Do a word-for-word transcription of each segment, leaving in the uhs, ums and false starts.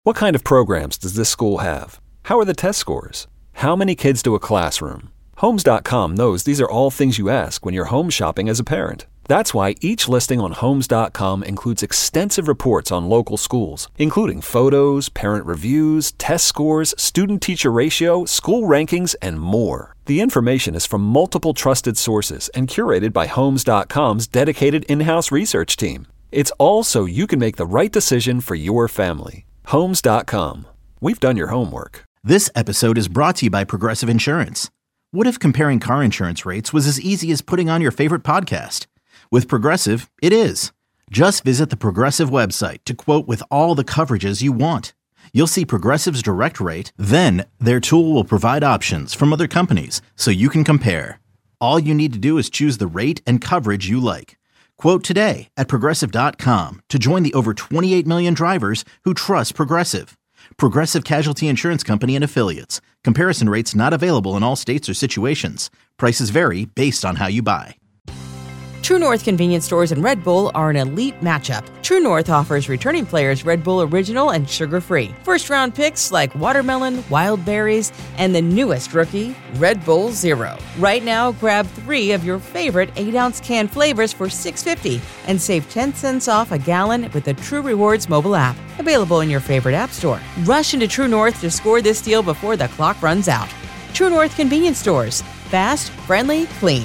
What kind of programs does this school have? How are the test scores? How many kids do a classroom? Homes dot com knows these are all things you ask when you're home shopping as a parent. That's why each listing on Homes dot com includes extensive reports on local schools, including photos, parent reviews, test scores, student-teacher ratio, school rankings, and more. The information is from multiple trusted sources and curated by Homes dot com's dedicated in-house research team. It's all so you can make the right decision for your family. Homes dot com. We've done your homework. This episode is brought to you by Progressive Insurance. What if comparing car insurance rates was as easy as putting on your favorite podcast? With Progressive, it is. Just visit the Progressive website to quote with all the coverages you want. You'll see Progressive's direct rate, then their tool will provide options from other companies so you can compare. All you need to do is choose the rate and coverage you like. Quote today at Progressive dot com to join the over twenty-eight million drivers who trust Progressive. Progressive Casualty Insurance Company and Affiliates. Comparison rates not available in all states or situations. Prices vary based on how you buy. True North convenience stores and Red Bull are an elite matchup. True North offers returning players Red Bull Original and sugar-free. First-round picks like watermelon, wild berries, and the newest rookie, Red Bull Zero. Right now, grab three of your favorite eight-ounce can flavors for six dollars and fifty cents and save ten cents off a gallon with the True Rewards mobile app. Available in your favorite app store. Rush into True North to score this deal before the clock runs out. True North convenience stores. Fast, friendly, clean.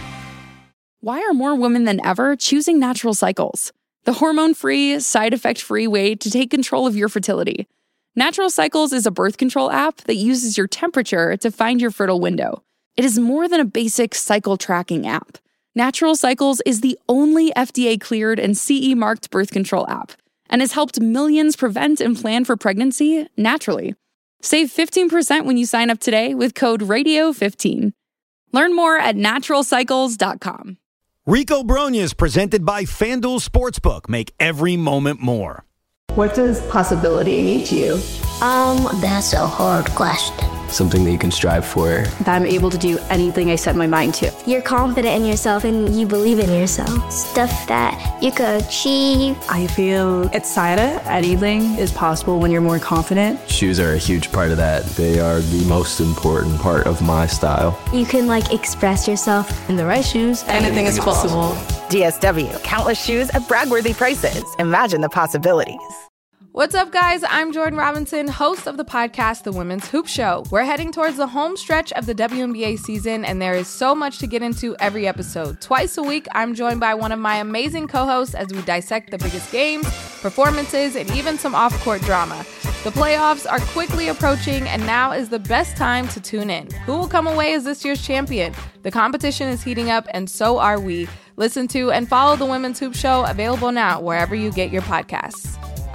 Why are more women than ever choosing Natural Cycles? The hormone-free, side-effect-free way to take control of your fertility. Natural Cycles is a birth control app that uses your temperature to find your fertile window. It is more than a basic cycle tracking app. Natural Cycles is the only F D A-cleared and C E-marked birth control app and has helped millions prevent and plan for pregnancy naturally. Save fifteen percent when you sign up today with code radio fifteen. Learn more at natural cycles dot com. Rico Brogna is presented by FanDuel Sportsbook. Make every moment more. What does possibility mean to you? Um, that's a hard question. Something that you can strive for. That I'm able to do anything I set my mind to. You're confident in yourself and you believe in yourself. Stuff that you could achieve. I feel excited. Anything is possible when you're more confident. Shoes are a huge part of that. They are the most important part of my style. You can like express yourself in the right shoes. Anything is possible. D S W, countless shoes at brag-worthy prices. Imagine the possibilities. What's up, guys? I'm Jordan Robinson, host of the podcast, The Women's Hoop Show. We're heading towards the home stretch of the W N B A season, and there is so much to get into every episode. Twice a week, I'm joined by one of my amazing co-hosts as we dissect the biggest games, performances, and even some off-court drama. The playoffs are quickly approaching, and now is the best time to tune in. Who will come away as this year's champion? The competition is heating up, and so are we. Listen to and follow The Women's Hoop Show, available now wherever you get your podcasts.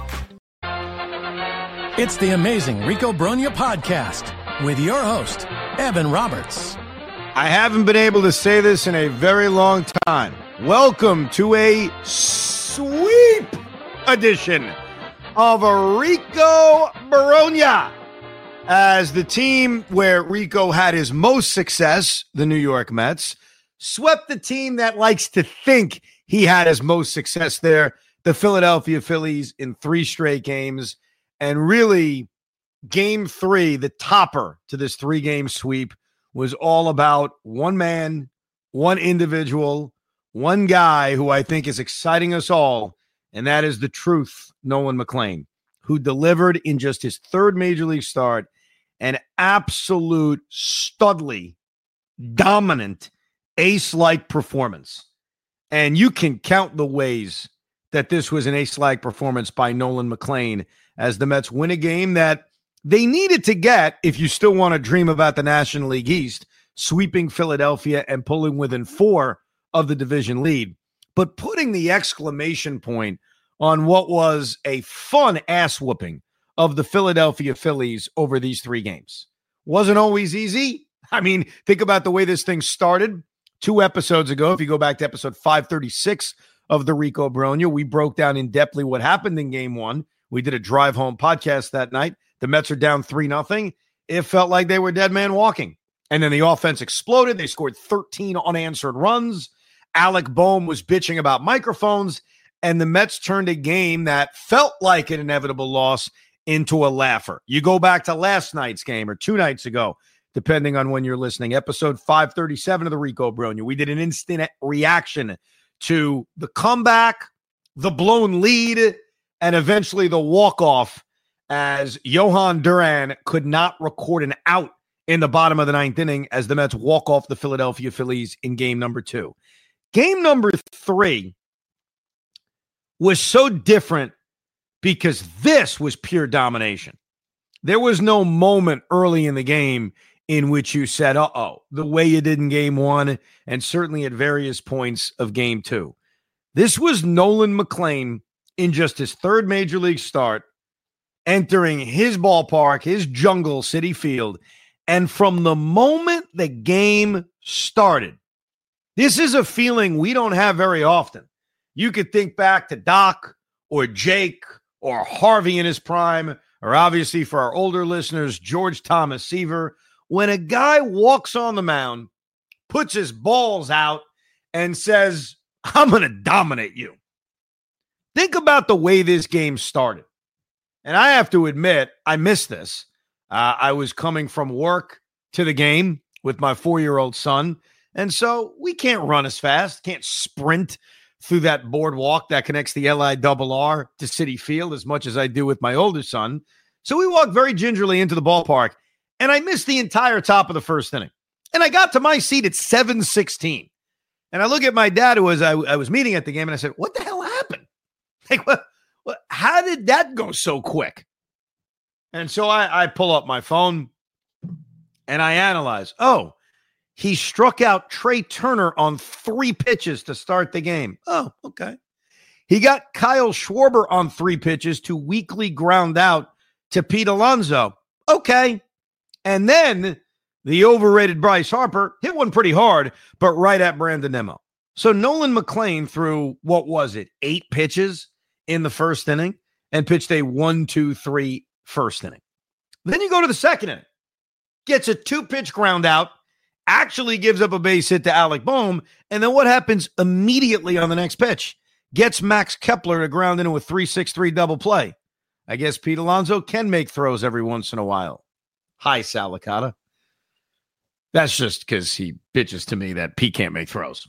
It's the amazing Rico Brogna podcast with your host, Evan Roberts. I haven't been able to say this in a very long time. Welcome to a sweep edition of Rico Brogna. As the team where Rico had his most success, the New York Mets, swept the team that likes to think he had his most success there, the Philadelphia Phillies, in three straight games. And really, game three, the topper to this three-game sweep, was all about one man, one individual, one guy who I think is exciting us all, and that is the truth, Nolan McLean, who delivered in just his third major league start an absolute studly, dominant, ace-like performance. And you can count the ways that this was an ace-like performance by Nolan McLean as the Mets win a game that they needed to get if you still want to dream about the National League East, sweeping Philadelphia and pulling within four of the division lead. But putting the exclamation point on what was a fun ass-whooping of the Philadelphia Phillies over these three games. Wasn't always easy. I mean, think about the way this thing started two episodes ago. If you go back to episode five thirty-six of the Rico Brogna, we broke down in depthly what happened in game one. We did a drive home podcast that night. The Mets are down three nothing. It felt like they were dead man walking. And then the offense exploded. They scored thirteen unanswered runs. Alec Boehm was bitching about microphones. And the Mets turned a game that felt like an inevitable loss into a laugher. You go back to last night's game or two nights ago, depending on when you're listening, episode five thirty-seven of the Rico Bronya. We did an instant reaction to the comeback, the blown lead, and eventually the walk-off as Johan Duran could not record an out in the bottom of the ninth inning as the Mets walk off the Philadelphia Phillies in game number two. Game number three was so different because this was pure domination. There was no moment early in the game in which you said, uh-oh, the way you did in game one and certainly at various points of game two. This was Nolan McLean in just his third major league start, entering his ballpark, his jungle, Citi Field. And from the moment the game started, this is a feeling we don't have very often. You could think back to Doc or Jake or Harvey in his prime, or obviously for our older listeners, George Thomas Seaver. When a guy walks on the mound, puts his balls out, and says, I'm going to dominate you. Think about the way this game started. And I have to admit, I missed this. Uh, I was coming from work to the game with my four-year-old son, and so we can't run as fast, can't sprint through that boardwalk that connects the L I R R to Citi Field as much as I do with my older son. So we walked very gingerly into the ballpark, and I missed the entire top of the first inning. And I got to my seat at seven sixteen. And I look at my dad, who was I, I was meeting at the game, and I said, what the hell happened? Like, what, what, how did that go so quick? And so I, I pull up my phone, and I analyze. Oh, he struck out Trey Turner on three pitches to start the game. Oh, okay. He got Kyle Schwarber on three pitches to weakly ground out to Pete Alonso. Okay. And then the overrated Bryce Harper hit one pretty hard, but right at Brandon Nimmo. So Nolan McLean threw, what was it, eight pitches in the first inning and pitched a one, two, three first inning. Then you go to the second inning, gets a two-pitch ground out, actually gives up a base hit to Alec Bohm, and then what happens immediately on the next pitch? Gets Max Kepler to ground into a three six three double play. I guess Pete Alonso can make throws every once in a while. Hi, Sal Licata. That's just because he bitches to me that Pete can't make throws.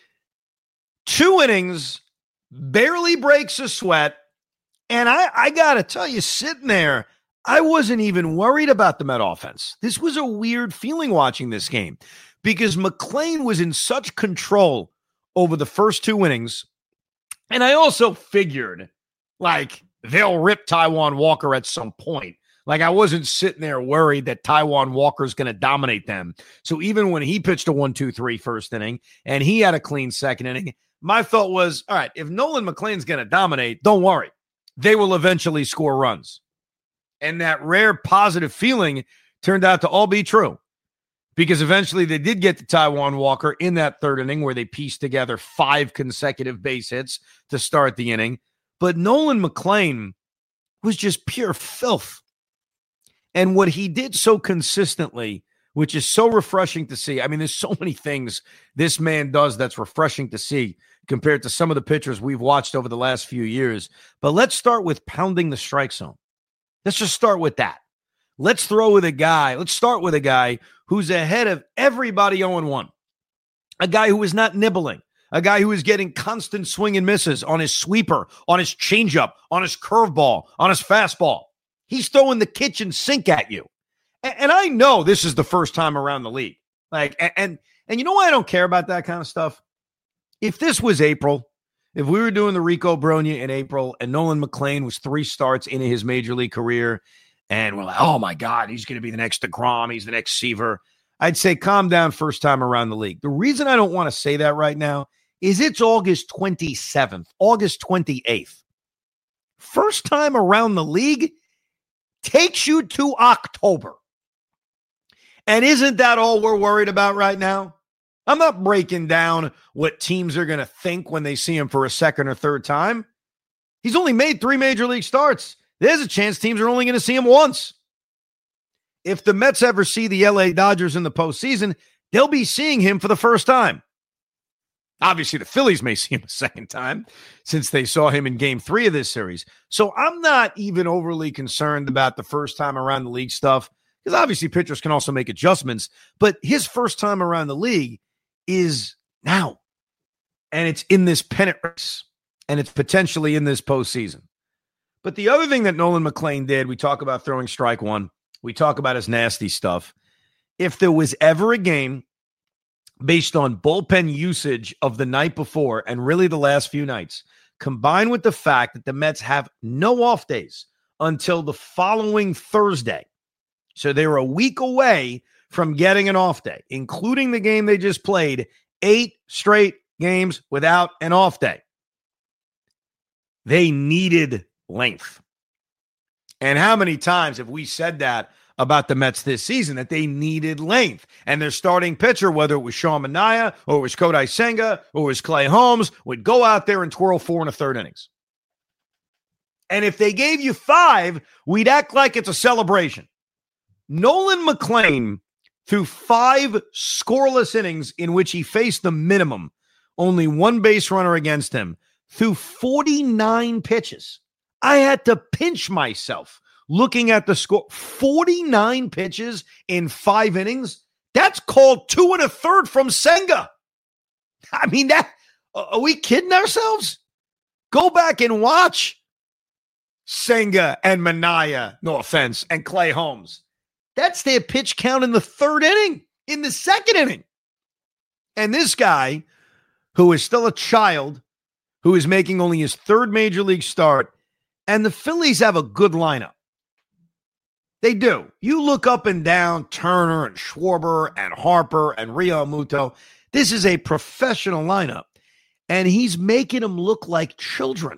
Two innings, barely breaks a sweat, and I, I got to tell you, sitting there, I wasn't even worried about the Met offense. This was a weird feeling watching this game because McLean was in such control over the first two innings. And I also figured, like, they'll rip Taijuan Walker at some point. Like, I wasn't sitting there worried that Taijuan Walker's going to dominate them. So even when he pitched a one two three first inning and he had a clean second inning, my thought was, all right, if Nolan McLean's going to dominate, don't worry. They will eventually score runs. And that rare positive feeling turned out to all be true because eventually they did get to Taijuan Walker in that third inning where they pieced together five consecutive base hits to start the inning. But Nolan McLean was just pure filth. And what he did so consistently, which is so refreshing to see. I mean, there's so many things this man does that's refreshing to see compared to some of the pitchers we've watched over the last few years. But let's start with pounding the strike zone. Let's just start with that. Let's throw with a guy. Let's start with a guy who's ahead of everybody oh and one. A guy who is not nibbling. A guy who is getting constant swing and misses on his sweeper, on his changeup, on his curveball, on his fastball. He's throwing the kitchen sink at you. And, and I know this is the first time around the league. Like, and, and, and you know why I don't care about that kind of stuff? If this was April, if we were doing the Rico Bronya in April and Nolan McLean was three starts into his major league career and we're like, oh my God, he's going to be the next DeGrom, he's the next Seaver, I'd say calm down first time around the league. The reason I don't want to say that right now is it's August twenty-seventh, August twenty-eighth. First time around the league takes you to October. And isn't that all we're worried about right now? I'm not breaking down what teams are going to think when they see him for a second or third time. He's only made three major league starts. There's a chance teams are only going to see him once. If the Mets ever see the L A Dodgers in the postseason, they'll be seeing him for the first time. Obviously, the Phillies may see him a second time since they saw him in game three of this series. So I'm not even overly concerned about the first time around the league stuff, because obviously pitchers can also make adjustments. But his first time around the league is now. And it's in this pennant race. And it's potentially in this postseason. But the other thing that Nolan McLean did, we talk about throwing strike one. We talk about his nasty stuff. If there was ever a game based on bullpen usage of the night before and really the last few nights, combined with the fact that the Mets have no off days until the following Thursday. So they were a week away from getting an off day, including the game they just played, eight straight games without an off day. They needed length. And how many times have we said that about the Mets this season, that they needed length? And their starting pitcher, whether it was Sean Manaea or it was Kodai Senga or it was Clay Holmes, would go out there and twirl four and a third innings. And if they gave you five, we'd act like it's a celebration. Nolan McLean, through five scoreless innings in which he faced the minimum, only one base runner against him, through forty-nine pitches. I had to pinch myself looking at the score. forty-nine pitches in five innings. That's called two and a third from Senga. I mean, that are we kidding ourselves? Go back and watch Senga and Manaea, no offense, and Clay Holmes. That's their pitch count in the third inning, in the second inning. And this guy, who is still a child, who is making only his third major league start, and the Phillies have a good lineup. They do. You look up and down Turner and Schwarber and Harper and Real Muto. This is a professional lineup, and he's making them look like children.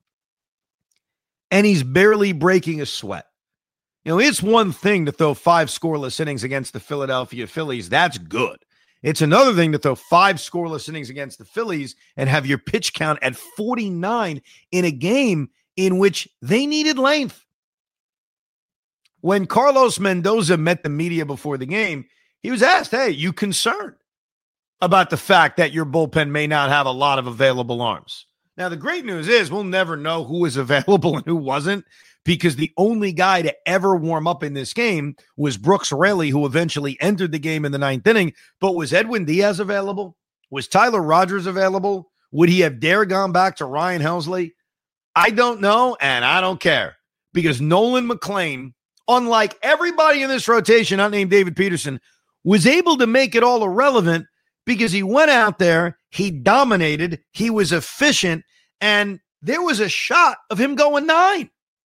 And he's barely breaking a sweat. You know, it's one thing to throw five scoreless innings against the Philadelphia Phillies. That's good. It's another thing to throw five scoreless innings against the Phillies and have your pitch count at forty-nine in a game in which they needed length. When Carlos Mendoza met the media before the game, he was asked, hey, you concerned about the fact that your bullpen may not have a lot of available arms? Now, the great news is we'll never know who was available and who wasn't, because the only guy to ever warm up in this game was Brooks Raley, who eventually entered the game in the ninth inning. But was Edwin Diaz available? Was Tyler Rogers available? Would he have dare gone back to Ryan Helsley? I don't know, and I don't care, because Nolan McLean, unlike everybody in this rotation, not named David Peterson, was able to make it all irrelevant because he went out there, he dominated, he was efficient, and there was a shot of him going nine.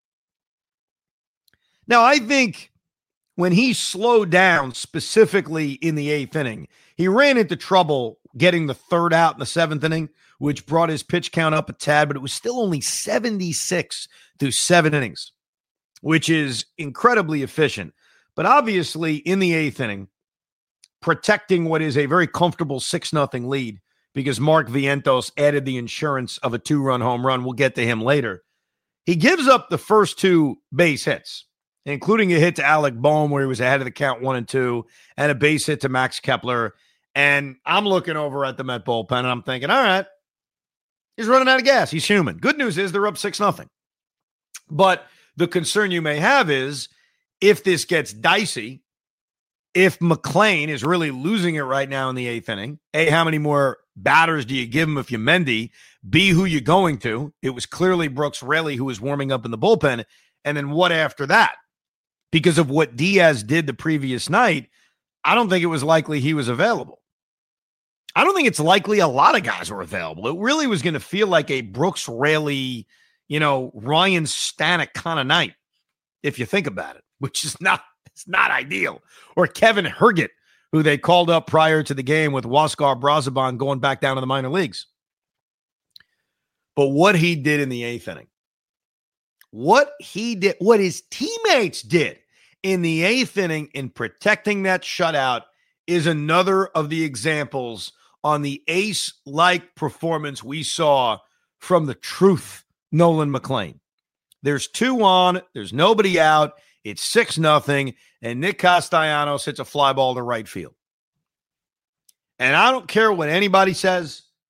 Now, I think when he slowed down specifically in the eighth inning, he ran into trouble getting the third out in the seventh inning, which brought his pitch count up a tad, but it was still only seventy-six through seven innings, which is incredibly efficient. But obviously, in the eighth inning, protecting what is a very comfortable six nothing lead, because Mark Vientos added the insurance of a two-run home run. We'll get to him later. He gives up the first two base hits, including a hit to Alec Bohm where he was ahead of the count one and two, and a base hit to Max Kepler. And I'm looking over at the Met bullpen, and I'm thinking, all right, he's running out of gas. He's human. Good news is they're up six nothing. But the concern you may have is if this gets dicey, if McLean is really losing it right now in the eighth inning, A, how many more batters do you give him if you Mendy? B, who you going to? It was clearly Brooks Raley who was warming up in the bullpen. And then what after that? Because of what Diaz did the previous night, I don't think it was likely he was available. I don't think it's likely a lot of guys were available. It really was going to feel like a Brooks Raley, you know, Ryan Stanek kind of night, if you think about it, which is not, it's not ideal. Or Kevin Herget, who they called up prior to the game with Huascar Brazoban going back down to the minor leagues. But what he did in the eighth inning, what he did, what his teammates did in the eighth inning in protecting that shutout is another of the examples on the ace-like performance we saw from the truth Nolan McLean. There's two on, there's nobody out, it's six nothing, and Nick Castellanos hits a fly ball to right field. And I don't care what anybody says,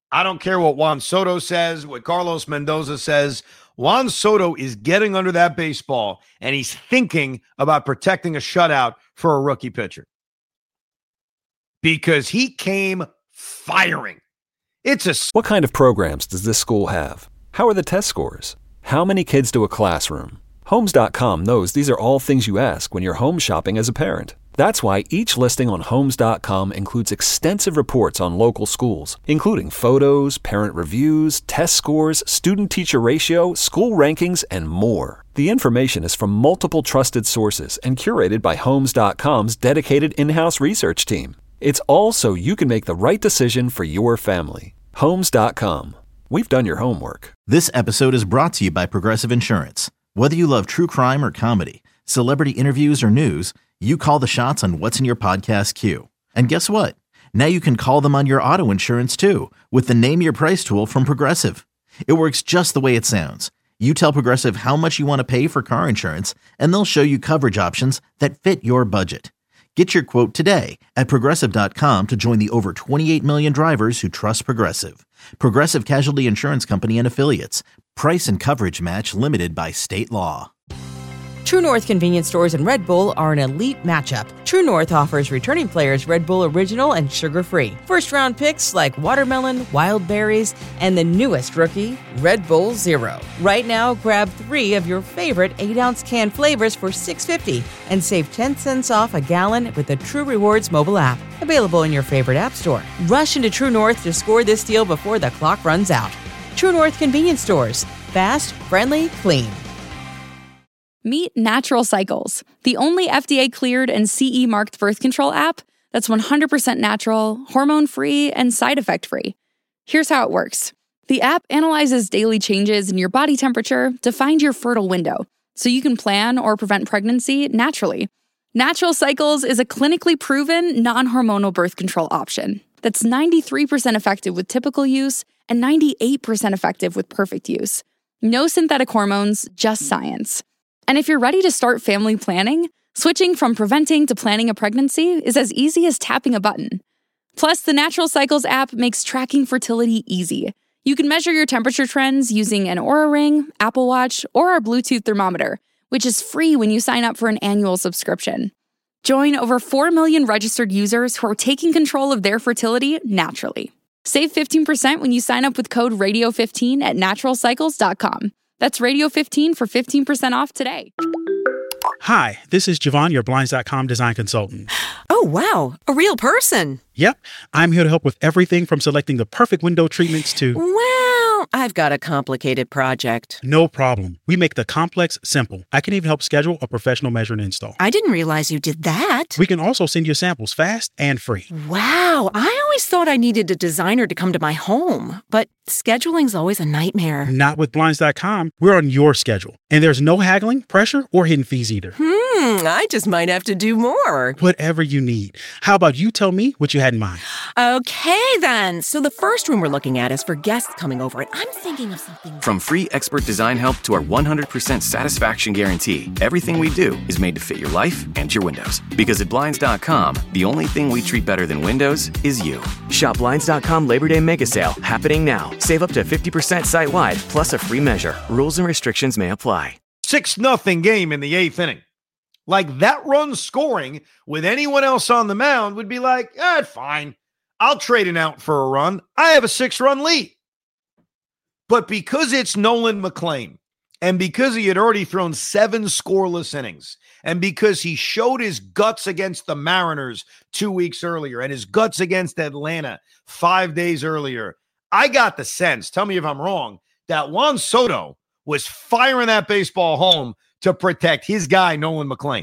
I don't care what Juan Soto says, what Carlos Mendoza says. Juan Soto is getting under that baseball, and he's thinking about protecting a shutout for a rookie pitcher. Because he came firing. It's a... What kind of programs does this school have? How are the test scores? How many kids do a classroom? Homes dot com knows these are all things you ask when you're home shopping as a parent. That's why each listing on Homes dot com includes extensive reports on local schools, including photos, parent reviews, test scores, student-teacher ratio, school rankings, and more. The information is from multiple trusted sources and curated by Homes dot com's dedicated in-house research team. It's all so you can make the right decision for your family. Homes dot com. We've done your homework. This episode is brought to you by Progressive Insurance. Whether you love true crime or comedy, celebrity interviews or news, you call the shots on what's in your podcast queue. And guess what? Now you can call them on your auto insurance too with the Name Your Price tool from Progressive. It works just the way it sounds. You tell Progressive how much you want to pay for car insurance, and they'll show you coverage options that fit your budget. Get your quote today at Progressive dot com to join the over twenty-eight million drivers who trust Progressive. Progressive Casualty Insurance Company and Affiliates. Price and coverage match limited by state law. True North convenience stores and Red Bull are an elite matchup. True North offers returning players Red Bull Original and sugar-free. First-round picks like watermelon, wild berries, and the newest rookie, Red Bull Zero. Right now, grab three of your favorite eight ounce can flavors for six dollars and fifty cents and save ten cents off a gallon with the True Rewards mobile app. Available in your favorite app store. Rush into True North to score this deal before the clock runs out. True North convenience stores. Fast, friendly, clean. Meet Natural Cycles, the only F D A-cleared and C E-marked birth control app that's one hundred percent natural, hormone-free, and side effect-free. Here's how it works. The app analyzes daily changes in your body temperature to find your fertile window, so you can plan or prevent pregnancy naturally. Natural Cycles is a clinically proven, non-hormonal birth control option that's ninety-three percent effective with typical use and ninety-eight percent effective with perfect use. No synthetic hormones, just science. And if you're ready to start family planning, switching from preventing to planning a pregnancy is as easy as tapping a button. Plus, the Natural Cycles app makes tracking fertility easy. You can measure your temperature trends using an Oura Ring, Apple Watch, or our Bluetooth thermometer, which is free when you sign up for an annual subscription. Join over four million registered users who are taking control of their fertility naturally. Save fifteen percent when you sign up with code radio fifteen at natural cycles dot com. That's radio fifteen for fifteen percent off today. Hi, this is Javon, your Blinds dot com design consultant. Oh, wow. A real person. Yep. I'm here to help with everything from selecting the perfect window treatments to... Well, I've got a complicated project. No problem. We make the complex simple. I can even help schedule a professional measure and install. I didn't realize you did that. We can also send you samples fast and free. Wow. I always thought I needed a designer to come to my home, but scheduling's always a nightmare. Not with Blinds dot com. We're on your schedule. And there's no haggling, pressure, or hidden fees either. Hmm, I just might have to do more. Whatever you need. How about you tell me what you had in mind? Okay, then. So the first room we're looking at is for guests coming over, and I'm thinking of something... From free expert design help to our one hundred percent satisfaction guarantee, everything we do is made to fit your life and your windows. Because at Blinds dot com, the only thing we treat better than windows is you. Shop Blinds dot com Labor Day Mega Sale, happening now. Save up to fifty percent site-wide, plus a free measure. Rules and restrictions may apply. six nothing game in the eighth inning. Like, that run scoring with anyone else on the mound would be like, eh, fine. I'll trade an out for a run. I have a six-run lead. But because it's Nolan McLean, and because he had already thrown seven scoreless innings, and because he showed his guts against the Mariners two weeks earlier and his guts against Atlanta five days earlier, I got the sense, tell me if I'm wrong, that Juan Soto was firing that baseball home to protect his guy, Nolan McLean.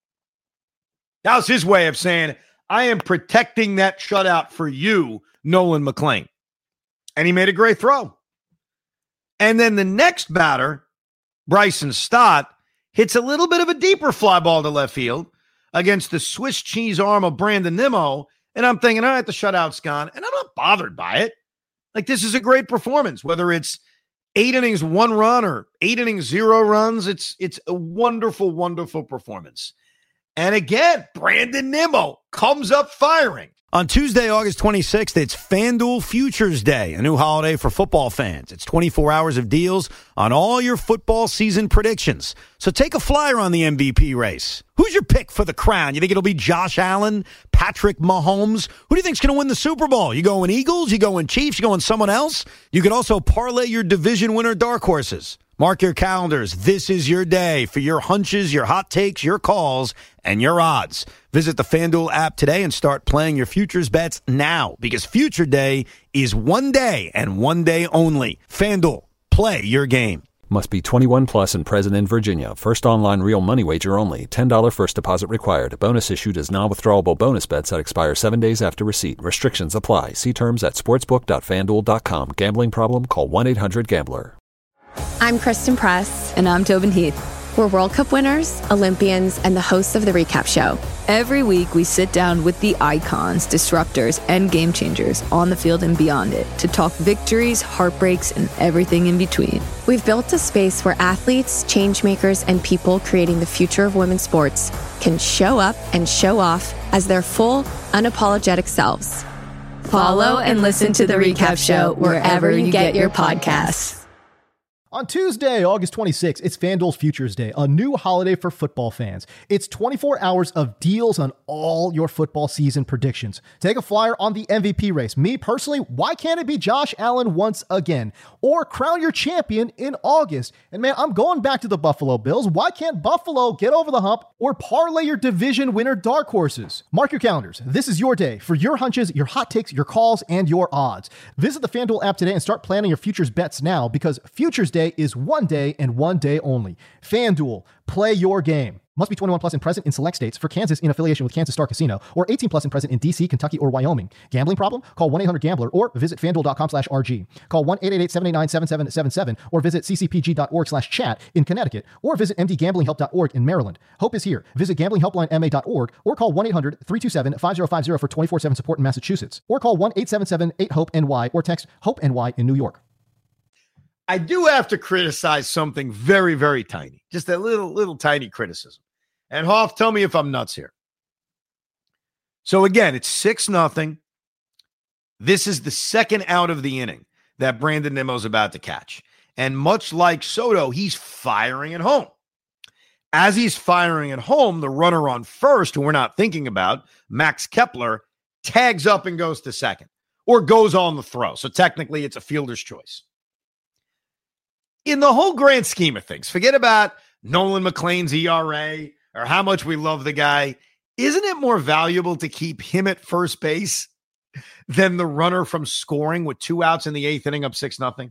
That was his way of saying, I am protecting that shutout for you, Nolan McLean. And he made a great throw. And then the next batter, Bryson Stott, hits a little bit of a deeper fly ball to left field against the Swiss cheese arm of Brandon Nimmo. And I'm thinking, all right, the shutout's gone. And I'm not bothered by it. Like, this is a great performance, whether it's eight innings, one run, or eight innings, zero runs. It's it's a wonderful, wonderful performance. And again, Brandon Nimmo comes up firing. On Tuesday, August twenty-sixth, it's FanDuel Futures Day, a new holiday for football fans. It's twenty-four hours of deals on all your football season predictions. So take a flyer on the M V P race. Who's your pick for the crown? You think it'll be Josh Allen, Patrick Mahomes? Who do you think's going to win the Super Bowl? You going Eagles? You going Chiefs? You going someone else? You could also parlay your division winner dark horses. Mark your calendars. This is your day for your hunches, your hot takes, your calls, and your odds. Visit the FanDuel app today and start playing your futures bets now, because Future Day is one day and one day only. FanDuel, play your game. Must be twenty-one plus and present in Virginia. First online real money wager only. ten dollars first deposit required. Bonus issued as non-withdrawable bonus bets that expire seven days after receipt. Restrictions apply. See terms at sportsbook dot fanduel dot com. Gambling problem? Call one eight hundred gambler. I'm Kristen Press. And I'm Tobin Heath. We're World Cup winners, Olympians, and the hosts of The Recap Show. Every week, we sit down with the icons, disruptors, and game changers on the field and beyond it to talk victories, heartbreaks, and everything in between. We've built a space where athletes, changemakers, and people creating the future of women's sports can show up and show off as their full, unapologetic selves. Follow and listen to The Recap Show wherever you get your podcasts. On Tuesday, August twenty-sixth, it's FanDuel's Futures Day, a new holiday for football fans. It's twenty-four hours of deals on all your football season predictions. Take a flyer on the M V P race. Me personally, why can't it be Josh Allen once again? Or crown your champion in August. And man, I'm going back to the Buffalo Bills. Why can't Buffalo get over the hump or parlay your division winner dark horses? Mark your calendars. This is your day for your hunches, your hot takes, your calls, and your odds. Visit the FanDuel app today and start planning your futures bets now, because Futures Day is one day and one day only. FanDuel, play your game. Must be twenty-one plus and present in select states. For Kansas, in affiliation with Kansas Star Casino, or eighteen plus and present in D C, Kentucky, or Wyoming. Gambling problem? Call one eight hundred gambler or visit fanduel.com slash RG. Call one eight eight eight, seven eight nine, seven seven seven seven or visit ccpg.org slash chat in Connecticut, or visit m d gambling help dot org in Maryland. Hope is here. Visit gambling helpline m a dot org or call one eight hundred, three two seven, five zero five zero for twenty-four seven support in Massachusetts, or call one eight seven seven, eight hope N Y or text HOPE-NY in New York. I do have to criticize something very, very tiny. Just a little, little tiny criticism. And Hoff, tell me if I'm nuts here. So again, it's six nothing. This is the second out of the inning that Brandon Nimmo's about to catch. And much like Soto, he's firing at home. As he's firing at home, the runner on first, who we're not thinking about, Max Kepler, tags up and goes to second, or goes on the throw. So technically, it's a fielder's choice. In the whole grand scheme of things, forget about Nolan McLean's E R A or how much we love the guy. Isn't it more valuable to keep him at first base than the runner from scoring with two outs in the eighth inning up six nothing?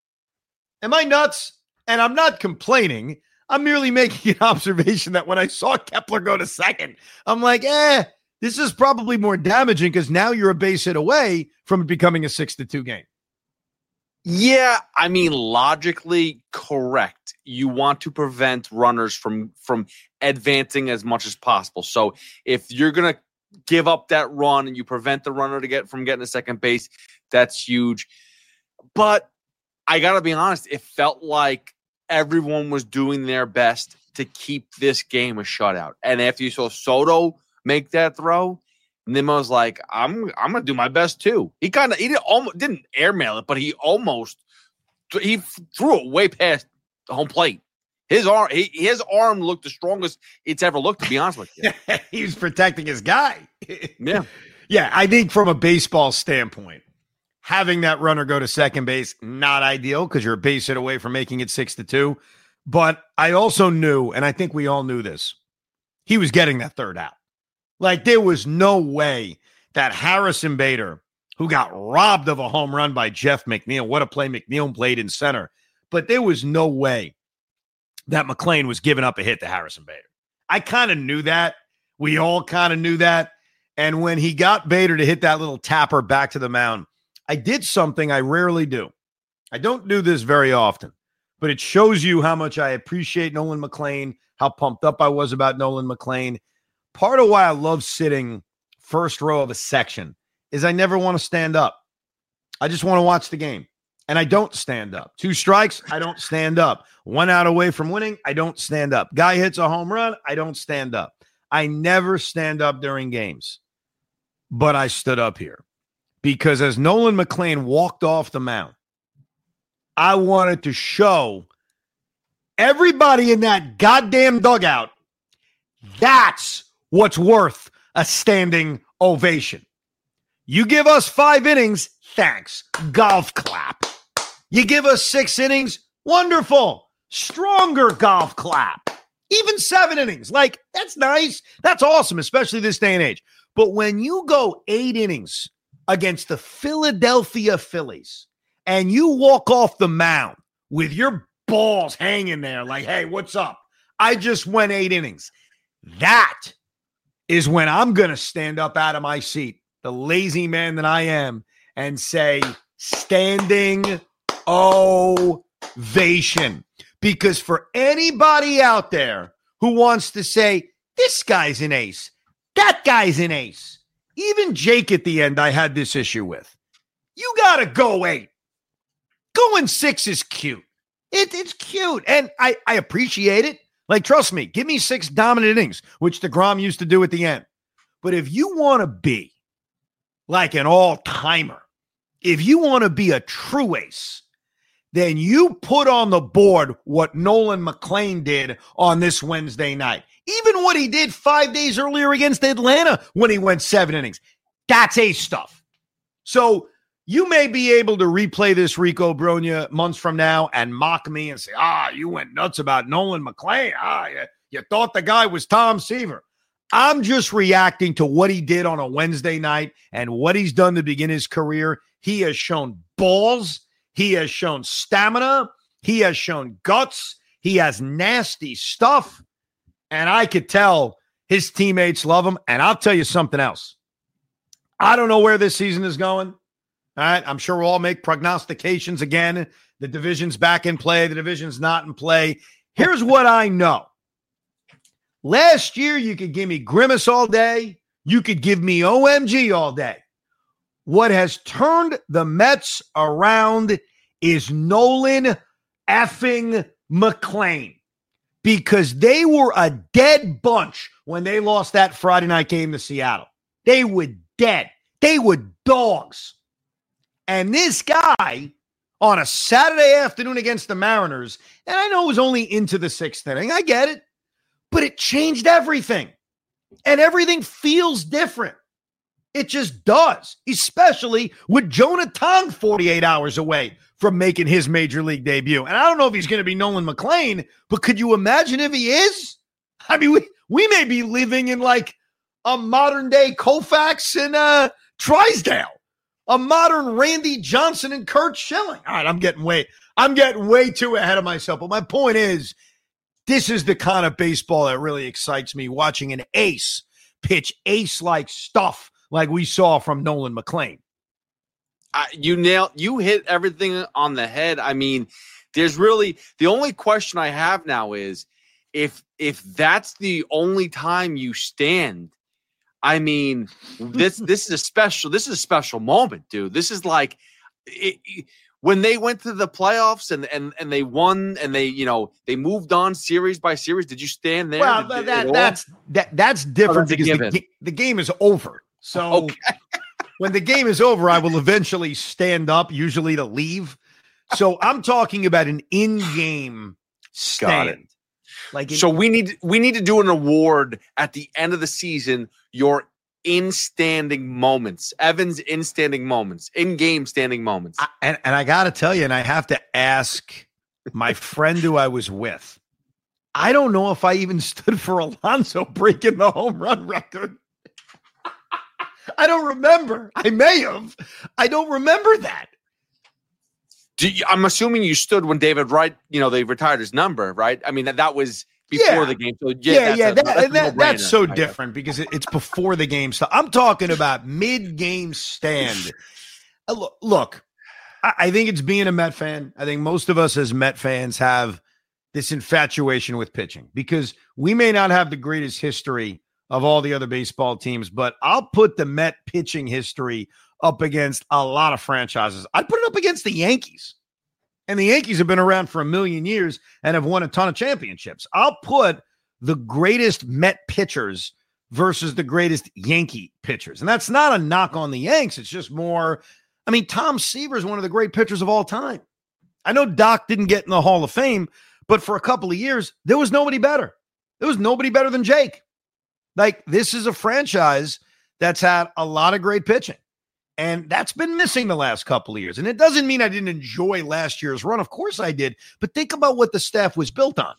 Am I nuts? And I'm not complaining. I'm merely making an observation that when I saw Kepler go to second, I'm like, eh, this is probably more damaging because now you're a base hit away from it becoming a six to two game. Yeah, I mean, logically correct. You want to prevent runners from from advancing as much as possible. So if you're going to give up that run and you prevent the runner to get from getting to second base, that's huge. But I got to be honest, it felt like everyone was doing their best to keep this game a shutout. And after you saw Soto make that throw, Nimmo's like, I'm I'm gonna do my best too. He kind of he didn't almost didn't airmail it, but he almost he threw it way past the home plate. His arm he, his arm looked the strongest it's ever looked, to be honest with you. He was protecting his guy. Yeah. Yeah, I think from a baseball standpoint, having that runner go to second base, not ideal because you're a base hit away from making it six to two. But I also knew, and I think we all knew this, he was getting that third out. Like, there was no way that Harrison Bader, who got robbed of a home run by Jeff McNeil, what a play McNeil played in center, but there was no way that McLean was giving up a hit to Harrison Bader. I kind of knew that. We all kind of knew that. And when he got Bader to hit that little tapper back to the mound, I did something I rarely do. I don't do this very often, but it shows you how much I appreciate Nolan McLean, how pumped up I was about Nolan McLean. Part of why I love sitting first row of a section is I never want to stand up. I just want to watch the game. And I don't stand up. Two strikes, I don't stand up. One out away from winning, I don't stand up. Guy hits a home run, I don't stand up. I never stand up during games. but I stood up here because as Nolan McClain walked off the mound, I wanted to show everybody in that goddamn dugout that's what's worth a standing ovation. You give us five innings, thanks. Golf clap. You give us six innings, wonderful. Stronger golf clap. Even seven innings. Like, that's nice. That's awesome, especially this day and age. But when you go eight innings against the Philadelphia Phillies and you walk off the mound with your balls hanging there like, hey, what's up? I just went eight innings. That is when I'm going to stand up out of my seat, the lazy man that I am, and say, standing ovation. Because for anybody out there who wants to say, this guy's an ace, that guy's an ace, even Jake at the end I had this issue with. You got to go eight. Going six is cute. It, it's cute, and I, I appreciate it. Like, trust me, give me six dominant innings, which DeGrom used to do at the end. But if you want to be like an all-timer, if you want to be a true ace, then you put on the board what Nolan McClain did on this Wednesday night. Even what he did five days earlier against Atlanta when he went seven innings. That's ace stuff. So you may be able to replay this Rico Brogna months from now and mock me and say, ah, you went nuts about Nolan McClain. Ah, you, you thought the guy was Tom Seaver. I'm just reacting to what he did on a Wednesday night and what he's done to begin his career. He has shown balls. He has shown stamina. He has shown guts. He has nasty stuff. And I could tell his teammates love him. And I'll tell you something else. I don't know where this season is going. All right, I'm sure we'll all make prognostications again. The division's back in play. The division's not in play. Here's what I know. Last year, you could give me Grimace all day. You could give me O M G all day. What has turned the Mets around is Nolan effing McClain, because they were a dead bunch when they lost that Friday night game to Seattle. They were dead. They were dogs. And this guy on a Saturday afternoon against the Mariners, and I know it was only into the sixth inning. I get it. But it changed everything. And everything feels different. It just does, especially with Jonah Tong forty-eight hours away from making his major league debut. And I don't know if he's going to be Nolan McClain, but could you imagine if he is? I mean, we, we may be living in like a modern day Koufax and uh, Trisdale. A modern Randy Johnson and Curt Schilling. All right, I'm getting way, I'm getting way too ahead of myself. But my point is, this is the kind of baseball that really excites me, watching an ace pitch ace-like stuff like we saw from Nolan McClain. Uh, you nailed, you hit everything on the head. I mean, there's really, the only question I have now is if if that's the only time you stand, I mean, this this is a special this is a special moment, dude. This is like it, it, when they went to the playoffs and and and they won and they, you know, they moved on series by series. Did you stand there? Well, Did, that that's that that's different oh, because the, the game is over. So okay. When the game is over, I will eventually stand up, usually to leave. So I'm talking about an in-game stand. Got it. Like in- so we need we need to do an award at the end of the season. Your in-standing moments, Evan's in-standing moments, in-game standing moments. I, and, and I got to tell you, and I have to ask my friend who I was with, I don't know if I even stood for Alonso breaking the home run record. I don't remember. I may have. I don't remember that. Do you, I'm assuming you stood when David Wright, you know, they retired his number, right? I mean, that, that was before yeah. the game. So yeah, yeah, that's, yeah. a, That, that's, that, that's so different because it, it's before the game. So I'm talking about mid-game stand. Uh, look, look I, I think it's being a Met fan. I think most of us as Met fans have this infatuation with pitching because we may not have the greatest history of all the other baseball teams, but I'll put the Met pitching history up against a lot of franchises. I'd put it up against the Yankees. And the Yankees have been around for a million years and have won a ton of championships. I'll put the greatest Met pitchers versus the greatest Yankee pitchers. And that's not a knock on the Yanks. It's just more, I mean, Tom Seaver is one of the great pitchers of all time. I know Doc didn't get in the Hall of Fame, but for a couple of years, there was nobody better. There was nobody better than Jake. Like, this is a franchise that's had a lot of great pitching. And that's been missing the last couple of years. And it doesn't mean I didn't enjoy last year's run. Of course I did. But think about what the staff was built on.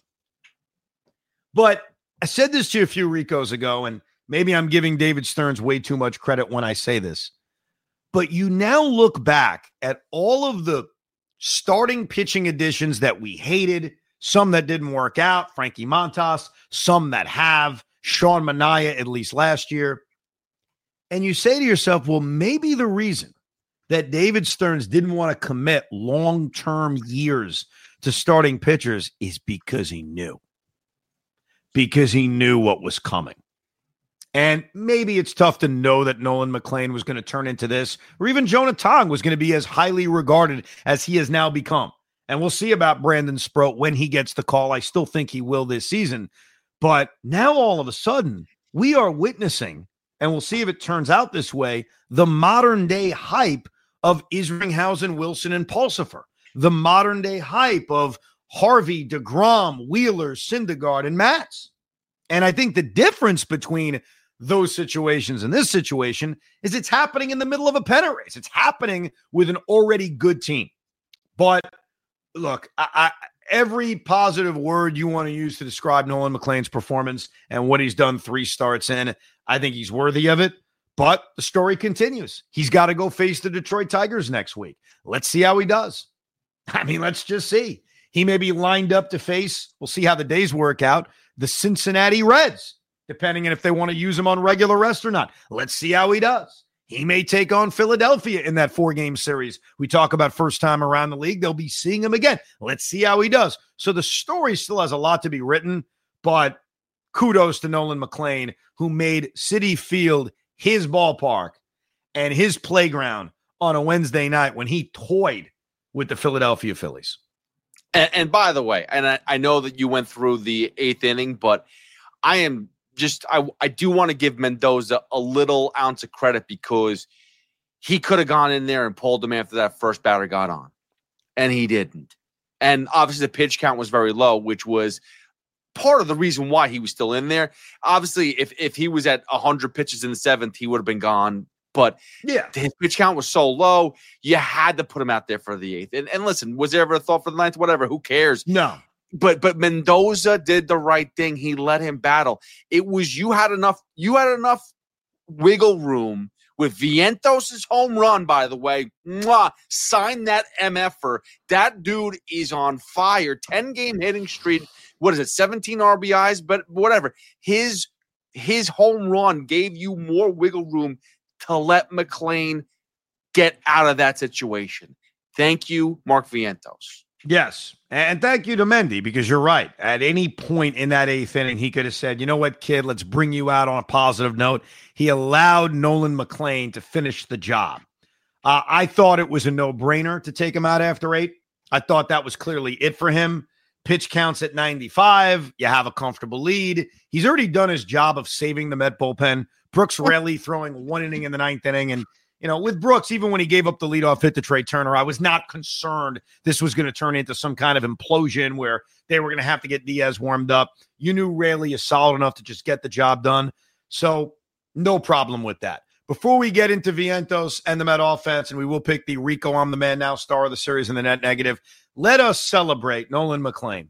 But I said this to you a few Ricos ago, and maybe I'm giving David Stearns way too much credit when I say this. But you now look back at all of the starting pitching additions that we hated, some that didn't work out, Frankie Montas, some that have, Sean Manaea, at least last year. And you say to yourself, well, maybe the reason that David Stearns didn't want to commit long-term years to starting pitchers is because he knew. Because he knew what was coming. And maybe it's tough to know that Nolan McLean was going to turn into this, or even Jonah Tong was going to be as highly regarded as he has now become. And we'll see about Brandon Sproat when he gets the call. I still think he will this season. But now all of a sudden, we are witnessing, and we'll see if it turns out this way, the modern day hype of Isringhausen, Wilson, and Pulsifer. The modern day hype of Harvey, DeGrom, Wheeler, Syndergaard, and Matz. And I think the difference between those situations and this situation is it's happening in the middle of a pennant race. It's happening with an already good team. But look, I, I, every positive word you want to use to describe Nolan McLean's performance and what he's done three starts in, I think he's worthy of it. But the story continues. He's got to go face the Detroit Tigers next week. Let's see how he does. I mean, let's just see. He may be lined up to face, we'll see how the days work out, the Cincinnati Reds, depending on if they want to use him on regular rest or not. Let's see how he does. He may take on Philadelphia in that four-game series. We talk about first time around the league. They'll be seeing him again. Let's see how he does. So the story still has a lot to be written, but kudos to Nolan McLean, who made Citi Field his ballpark and his playground on a Wednesday night when he toyed with the Philadelphia Phillies. And, and by the way, and I, I know that you went through the eighth inning, but I am just, I, I do want to give Mendoza a little ounce of credit because he could have gone in there and pulled him after that first batter got on, and he didn't. And obviously the pitch count was very low, which was part of the reason why he was still in there. Obviously, if, if he was at one hundred pitches in the seventh, he would have been gone. But yeah, his pitch count was so low, you had to put him out there for the eighth. And, and listen, was there ever a thought for the ninth? Whatever, who cares? No. But but Mendoza did the right thing. He let him battle. It was you had enough. You had enough wiggle room with Vientos' home run. By the way, mwah, sign that M F-er. That dude is on fire. ten game hitting streak. What is it? seventeen R B Is. But whatever. His his home run gave you more wiggle room to let McLean get out of that situation. Thank you, Mark Vientos. Yes, and thank you to Mendy, because you're right. At any point in that eighth inning, he could have said, you know what, kid, let's bring you out on a positive note. He allowed Nolan McLean to finish the job. Uh, I thought it was a no-brainer to take him out after eight. I thought that was clearly it for him. Pitch counts at ninety-five. You have a comfortable lead. He's already done his job of saving the Met bullpen. Brooks Raley throwing one inning in the ninth inning. And, you know, with Brooks, even when he gave up the leadoff hit to Trey Turner, I was not concerned this was going to turn into some kind of implosion where they were going to have to get Diaz warmed up. You knew Raley is solid enough to just get the job done. So no problem with that. Before we get into Vientos and the Met offense, and we will pick the Rico I'm the Man Now star of the series in the net negative, let us celebrate Nolan McLean.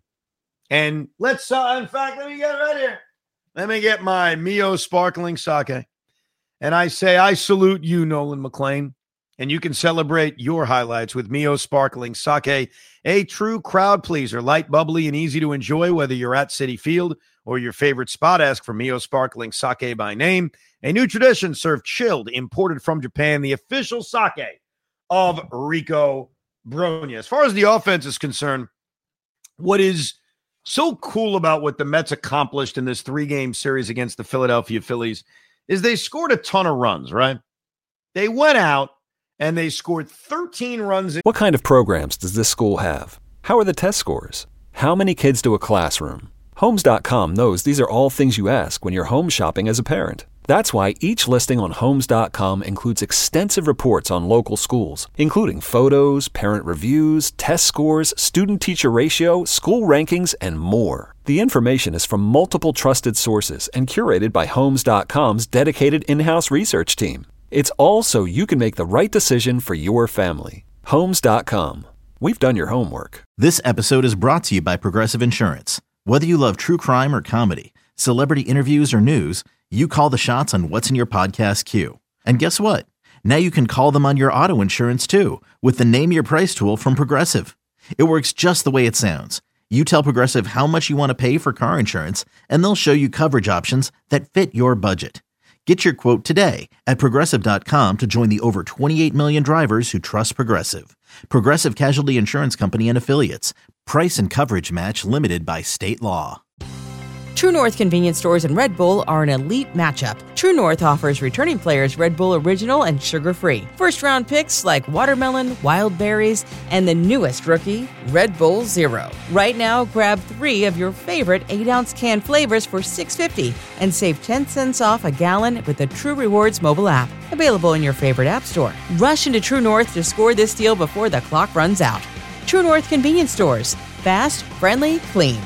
And let's, uh, in fact, let me get right here. Let me get my Mio sparkling sake. And I say, I salute you, Nolan McLean. And you can celebrate your highlights with Mio sparkling sake, a true crowd pleaser, light, bubbly, and easy to enjoy, whether you're at Citi Field or your favorite spot. Ask for Mio sparkling sake by name. A new tradition served chilled, imported from Japan, the official sake of Rico Brogna. As far as the offense is concerned, what is so cool about what the Mets accomplished in this three-game series against the Philadelphia Phillies is they scored a ton of runs, right? They went out and they scored thirteen runs. In- what kind of programs does this school have? How are the test scores? How many kids to a classroom? Homes dot com knows these are all things you ask when you're home shopping as a parent. That's why each listing on Homes dot com includes extensive reports on local schools, including photos, parent reviews, test scores, student-teacher ratio, school rankings, and more. The information is from multiple trusted sources and curated by Homes dot com's dedicated in-house research team. It's all so you can make the right decision for your family. Homes dot com. We've done your homework. This episode is brought to you by Progressive Insurance. Whether you love true crime or comedy, celebrity interviews or news, you call the shots on what's in your podcast queue. And guess what? Now you can call them on your auto insurance too with the Name Your Price tool from Progressive. It works just the way it sounds. You tell Progressive how much you want to pay for car insurance, and they'll show you coverage options that fit your budget. Get your quote today at Progressive dot com to join the over twenty-eight million drivers who trust Progressive. Progressive Casualty Insurance Company and Affiliates. Price and coverage match limited by state law. True North convenience stores and Red Bull are an elite matchup. True North offers returning players Red Bull Original and sugar-free. First-round picks like watermelon, wild berries, and the newest rookie, Red Bull Zero. Right now, grab three of your favorite eight-ounce can flavors for six dollars and fifty cents and save ten cents off a gallon with the True Rewards mobile app. Available in your favorite app store. Rush into True North to score this deal before the clock runs out. True North convenience stores. Fast, friendly, clean.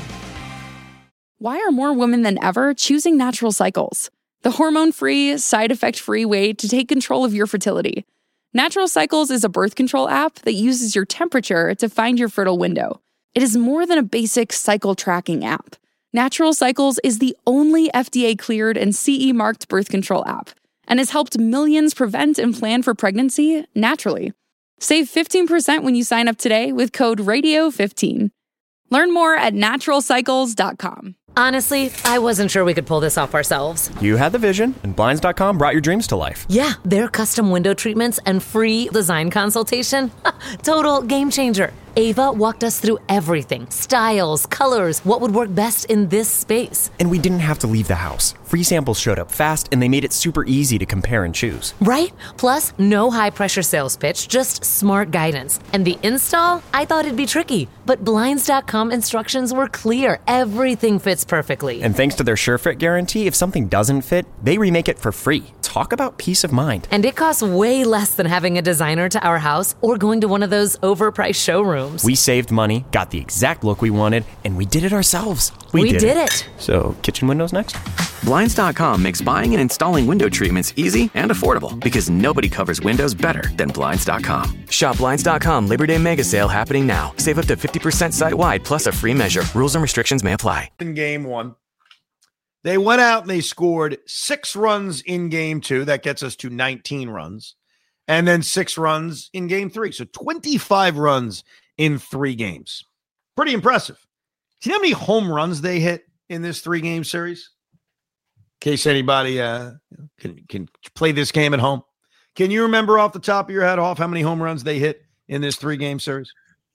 Why are more women than ever choosing Natural Cycles? The hormone-free, side-effect-free way to take control of your fertility. Natural Cycles is a birth control app that uses your temperature to find your fertile window. It is more than a basic cycle tracking app. Natural Cycles is the only F D A-cleared and C E-marked birth control app and has helped millions prevent and plan for pregnancy naturally. Save fifteen percent when you sign up today with code radio fifteen. Learn more at natural cycles dot com. Honestly, I wasn't sure we could pull this off ourselves. You had the vision, and Blinds dot com brought your dreams to life. Yeah, their custom window treatments and free design consultation. Total game changer. Ava walked us through everything. Styles, colors, what would work best in this space. And we didn't have to leave the house. Free samples showed up fast, and they made it super easy to compare and choose. Right? Plus, no high-pressure sales pitch, just smart guidance. And the install? I thought it'd be tricky, but Blinds dot com instructions were clear. Everything fits perfectly. And thanks to their SureFit guarantee, if something doesn't fit, they remake it for free. Talk about peace of mind. And it costs way less than having a designer to our house or going to one of those overpriced showrooms. We saved money, got the exact look we wanted, and we did it ourselves. We, we did, did it. it. So, kitchen windows next? Blinds dot com makes buying and installing window treatments easy and affordable because nobody covers windows better than Blinds dot com. Shop Blinds dot com Labor Day Mega Sale happening now. Save up to fifty percent site-wide plus a free measure. Rules and restrictions may apply. In game one, they went out and they scored six runs in game two. That gets us to nineteen runs. And then six runs in game three. So twenty-five runs in three games. Pretty impressive. Do you know how many home runs they hit in this three-game series? In case anybody uh, can, can play this game at home. Can you remember off the top of your head, off how many home runs they hit in this three-game series?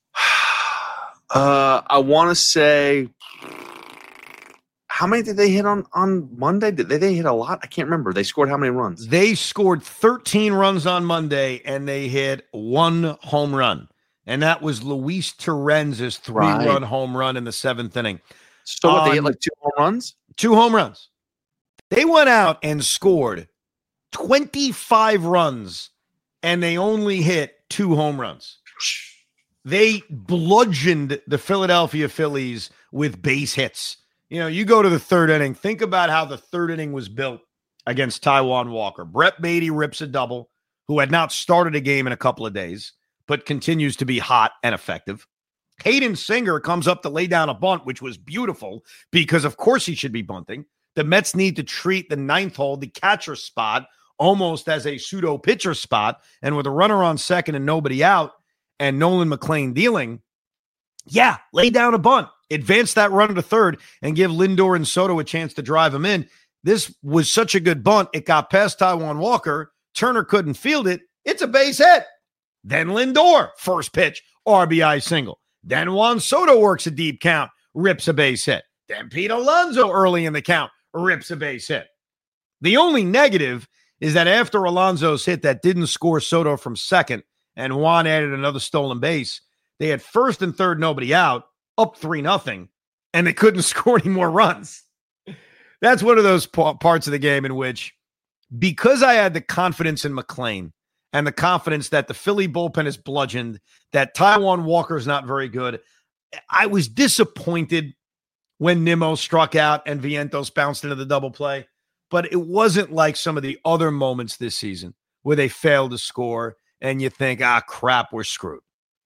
Uh, I want to say, how many did they hit on, on Monday? Did they, they hit a lot? I can't remember. They scored how many runs? They scored thirteen runs on Monday, and they hit one home run. And that was Luis Torrens' three-run right. home run in the seventh inning. So what, they hit like two home runs? Two home runs. They went out and scored twenty-five runs, and they only hit two home runs. They bludgeoned the Philadelphia Phillies with base hits. You know, you go to the third inning, think about how the third inning was built against Taijuan Walker. Brett Baty rips a double, who had not started a game in a couple of days, but continues to be hot and effective. Hayden Singer comes up to lay down a bunt, which was beautiful because, of course, he should be bunting. The Mets need to treat the ninth hole, the catcher spot, almost as a pseudo pitcher spot. And with a runner on second and nobody out and Nolan McLean dealing, yeah, lay down a bunt, advance that runner to third and give Lindor and Soto a chance to drive him in. This was such a good bunt. It got past Taijuan Walker. Turner couldn't field it. It's a base hit. Then Lindor, first pitch, R B I single. Then Juan Soto works a deep count, rips a base hit. Then Pete Alonso early in the count, rips a base hit. The only negative is that after Alonso's hit that didn't score Soto from second and Juan added another stolen base, they had first and third, nobody out, up three nothing. and they couldn't score any more runs. That's one of those p- parts of the game in which, because I had the confidence in McClain and the confidence that the Philly bullpen is bludgeoned, that Taijuan Walker is not very good, I was disappointed when Nimmo struck out and Vientos bounced into the double play. But it wasn't like some of the other moments this season where they failed to score and you think, ah, crap, we're screwed.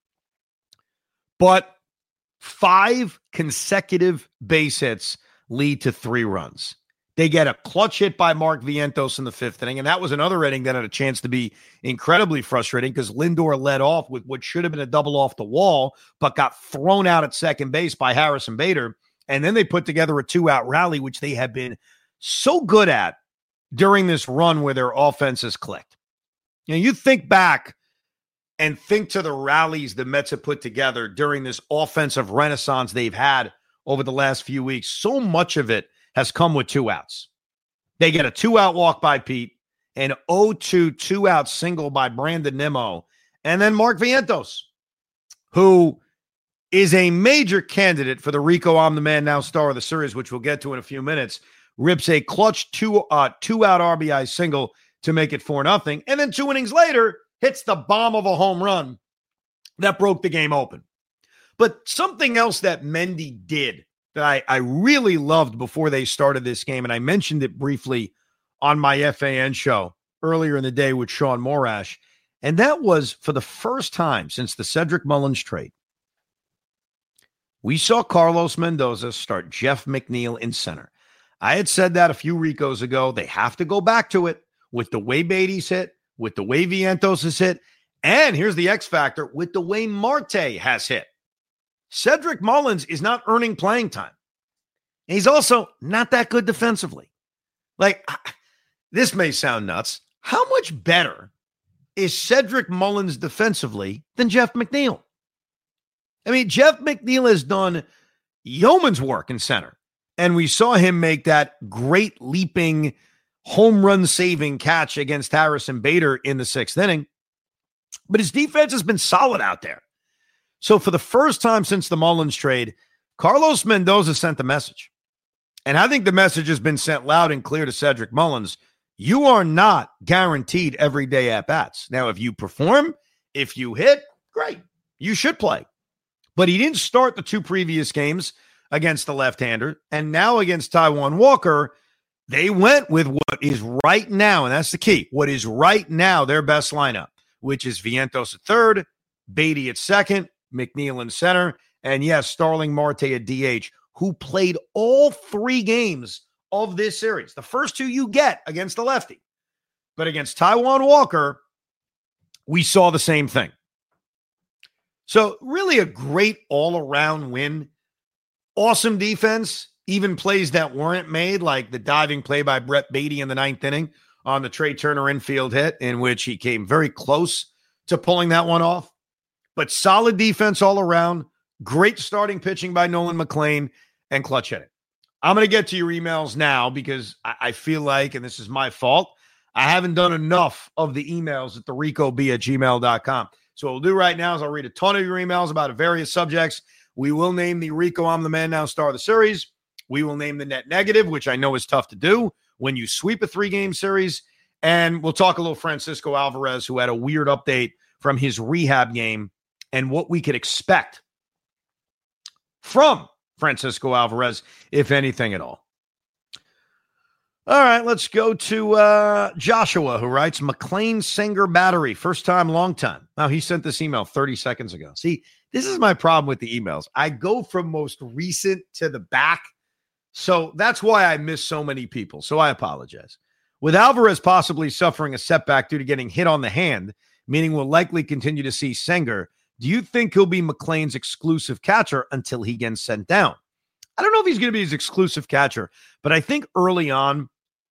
But five consecutive base hits lead to three runs. They get a clutch hit by Mark Vientos in the fifth inning, and that was another inning that had a chance to be incredibly frustrating because Lindor led off with what should have been a double off the wall, but got thrown out at second base by Harrison Bader. And then they put together a two-out rally, which they have been so good at during this run where their offense has clicked. You know, you think back and think to the rallies the Mets have put together during this offensive renaissance they've had over the last few weeks. So much of it has come with two outs. They get a two-out walk by Pete, an oh two two-out single by Brandon Nimmo, and then Mark Vientos, who is a major candidate for the Rico I'm the Man Now star of the series, which we'll get to in a few minutes, rips a clutch two, uh, two-out R B I single to make it four nothing, and then two innings later hits the bomb of a home run that broke the game open. But something else that Mendy did that I, I really loved before they started this game, and I mentioned it briefly on my F A N show earlier in the day with Sean Morash, and that was for the first time since the Cedric Mullins trade, we saw Carlos Mendoza start Jeff McNeil in center. I had said that a few Ricos ago. They have to go back to it with the way Beatty's hit, with the way Vientos has hit, and here's the X factor, with the way Marte has hit. Cedric Mullins is not earning playing time. He's also not that good defensively. Like, this may sound nuts. How much better is Cedric Mullins defensively than Jeff McNeil? I mean, Jeff McNeil has done yeoman's work in center, and we saw him make that great leaping home run saving catch against Harrison Bader in the sixth inning. But his defense has been solid out there. So for the first time since the Mullins trade, Carlos Mendoza sent the message. And I think the message has been sent loud and clear to Cedric Mullins. You are not guaranteed everyday at-bats. Now, if you perform, if you hit, great. You should play. But he didn't start the two previous games against the left-hander. And now against Taijuan Walker, they went with what is right now, and that's the key, what is right now their best lineup, which is Vientos at third, Beatty at second, McNeil in center, and yes, Starling Marte at D H, who played all three games of this series. The first two you get against the lefty. But against Taijuan Walker, we saw the same thing. So really a great all-around win. Awesome defense, even plays that weren't made, like the diving play by Brett Beatty in the ninth inning on the Trey Turner infield hit, in which he came very close to pulling that one off. But solid defense all around, great starting pitching by Nolan McClain, and clutch hitting. I'm going to get to your emails now because I, I feel like, and this is my fault, I haven't done enough of the emails at the rico b at gmail dot com. So what we'll do right now is I'll read a ton of your emails about various subjects. We will name the Rico I'm the Man Now star of the series. We will name the net negative, which I know is tough to do when you sweep a three-game series. And we'll talk a little Francisco Alvarez, who had a weird update from his rehab game and what we could expect from Francisco Alvarez, if anything at all. All right, let's go to uh, Joshua, who writes, McLean Singer battery, first time, long time. Now, he sent this email thirty seconds ago. See, this is my problem with the emails. I go from most recent to the back, so that's why I miss so many people, so I apologize. With Alvarez possibly suffering a setback due to getting hit on the hand, meaning we'll likely continue to see Singer, do you think he'll be McLean's exclusive catcher until he gets sent down? I don't know if he's going to be his exclusive catcher, but I think early on,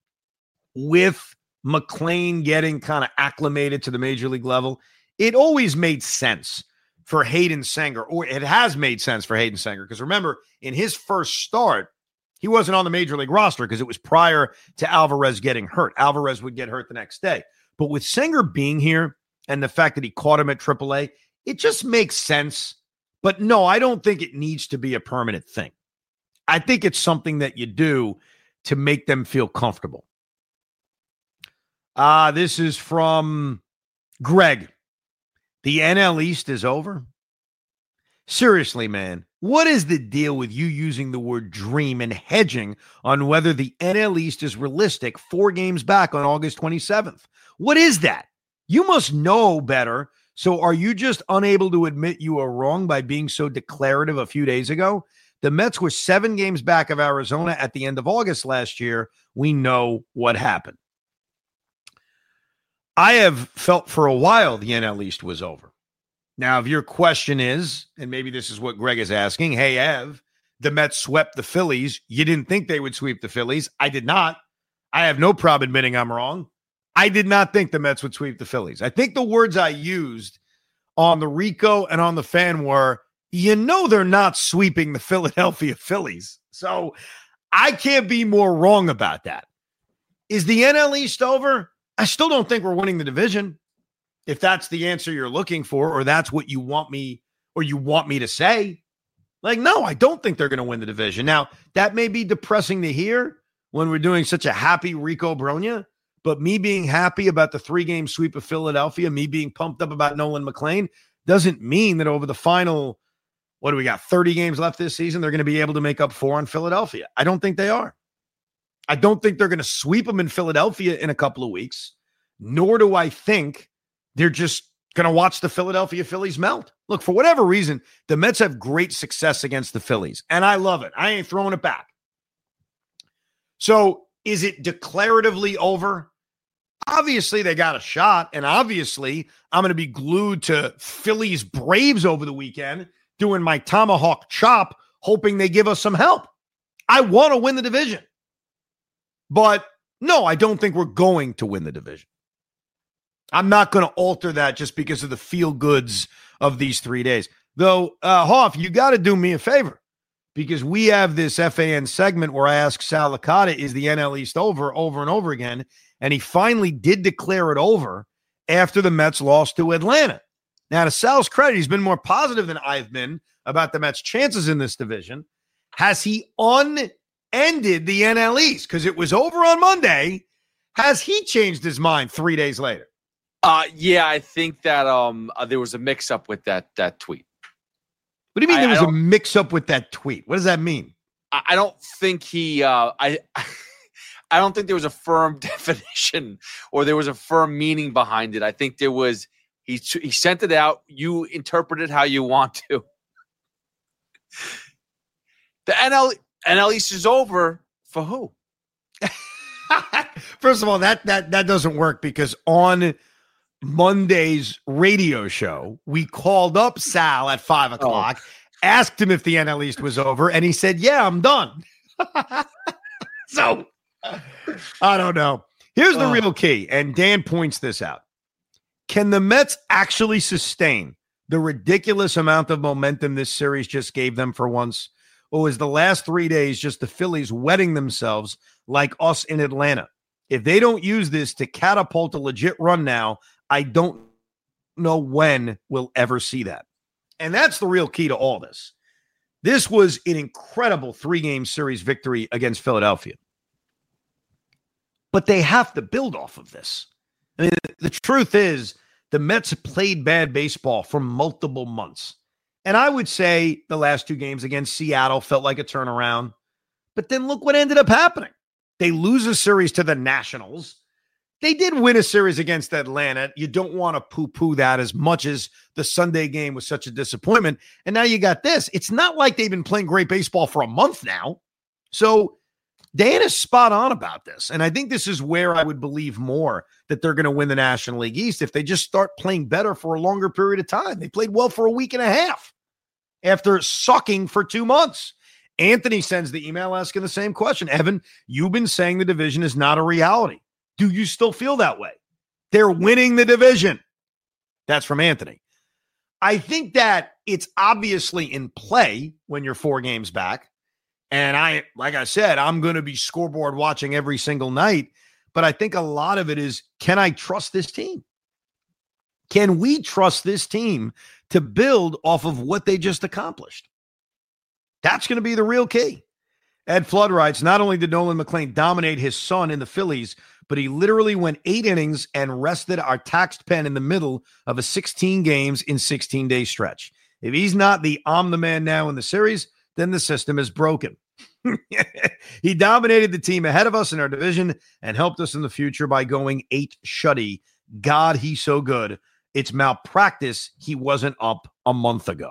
with McLean getting kind of acclimated to the major league level, it always made sense for Hayden Singer, or it has made sense for Hayden Singer, because remember, in his first start, he wasn't on the major league roster because it was prior to Alvarez getting hurt. Alvarez would get hurt the next day. But with Singer being here and the fact that he caught him at triple A, it just makes sense. But no, I don't think it needs to be a permanent thing. I think it's something that you do to make them feel comfortable. Uh, this is from Greg. The N L East is over. Seriously, man, what is the deal with you using the word dream and hedging on whether the N L East is realistic four games back on August twenty-seventh? What is that? You must know better. So are you just unable to admit you are wrong by being so declarative a few days ago? The Mets were seven games back of Arizona at the end of August last year. We know what happened. I have felt for a while the N L East was over. Now, if your question is, and maybe this is what Greg is asking, hey, Ev, the Mets swept the Phillies. You didn't think they would sweep the Phillies. I did not. I have no problem admitting I'm wrong. I did not think the Mets would sweep the Phillies. I think the words I used on the Rico and on the fan were, you know they're not sweeping the Philadelphia Phillies. So I can't be more wrong about that. Is the N L East over? I still don't think we're winning the division. If that's the answer you're looking for, or that's what you want me, or you want me to say, like, no, I don't think they're going to win the division. Now, that may be depressing to hear when we're doing such a happy Rico Bronya, but me being happy about the three-game sweep of Philadelphia, me being pumped up about Nolan McLean, doesn't mean that over the final, what do we got, thirty games left this season, they're going to be able to make up four on Philadelphia. I don't think they are. I don't think they're going to sweep them in Philadelphia in a couple of weeks, nor do I think they're just going to watch the Philadelphia Phillies melt. Look, for whatever reason, the Mets have great success against the Phillies, and I love it. I ain't throwing it back. So is it declaratively over? Obviously, they got a shot, and obviously, I'm going to be glued to Phillies Braves over the weekend, doing my tomahawk chop, hoping they give us some help. I want to win the division. But no, I don't think we're going to win the division. I'm not going to alter that just because of the feel goods of these three days. Though, uh, Hoff, you got to do me a favor, because we have this F A N segment where I ask Sal Licata, is the N L East over, over and over again? And he finally did declare it over after the Mets lost to Atlanta. Now, to Sal's credit, he's been more positive than I've been about the Mets' chances in this division. Has he unended the N L East? Because it was over on Monday. Has he changed his mind three days later? Uh, yeah, I think that um uh, there was a mix-up with that that tweet. What do you mean I, there was a mix-up with that tweet? What does that mean? I, I don't think he uh, – I I don't think there was a firm definition or there was a firm meaning behind it. I think there was – he he sent it out. You interpret it how you want to. The N L N L East is over for who? First of all, that that that doesn't work, because on – Monday's radio show, we called up Sal at five o'clock, oh. asked him if the N L East was over, and he said, yeah, I'm done. So, I don't know. Here's the oh. real key, and Dan points this out. Can the Mets actually sustain the ridiculous amount of momentum this series just gave them for once? Or is the last three days just the Phillies wetting themselves like us in Atlanta? If they don't use this to catapult a legit run now, I don't know when we'll ever see that. And that's the real key to all this. This was an incredible three-game series victory against Philadelphia. But they have to build off of this. I mean, the truth is, the Mets played bad baseball for multiple months. And I would say the last two games against Seattle felt like a turnaround. But then look what ended up happening. They lose a series to the Nationals. They did win a series against Atlanta. You don't want to poo-poo that as much as the Sunday game was such a disappointment. And now you got this. It's not like they've been playing great baseball for a month now. So Dan is spot on about this. And I think this is where I would believe more that they're going to win the National League East if they just start playing better for a longer period of time. They played well for a week and a half after sucking for two months. Anthony sends the email asking the same question. Evan, you've been saying the division is not a reality. Do you still feel that way? They're winning the division. That's from Anthony. I think that it's obviously in play when you're four games back. And I, like I said, I'm going to be scoreboard watching every single night. But I think a lot of it is, can I trust this team? Can we trust this team to build off of what they just accomplished? That's going to be the real key. Ed Flood writes, not only did Nolan McClain dominate his son in the Phillies, but he literally went eight innings and rested our taxed pen in the middle of a sixteen games in sixteen-day stretch. If he's not the I'm the man now in the series, then the system is broken. He dominated the team ahead of us in our division and helped us in the future by going eight shutty. God, he's so good. It's malpractice. He wasn't up a month ago.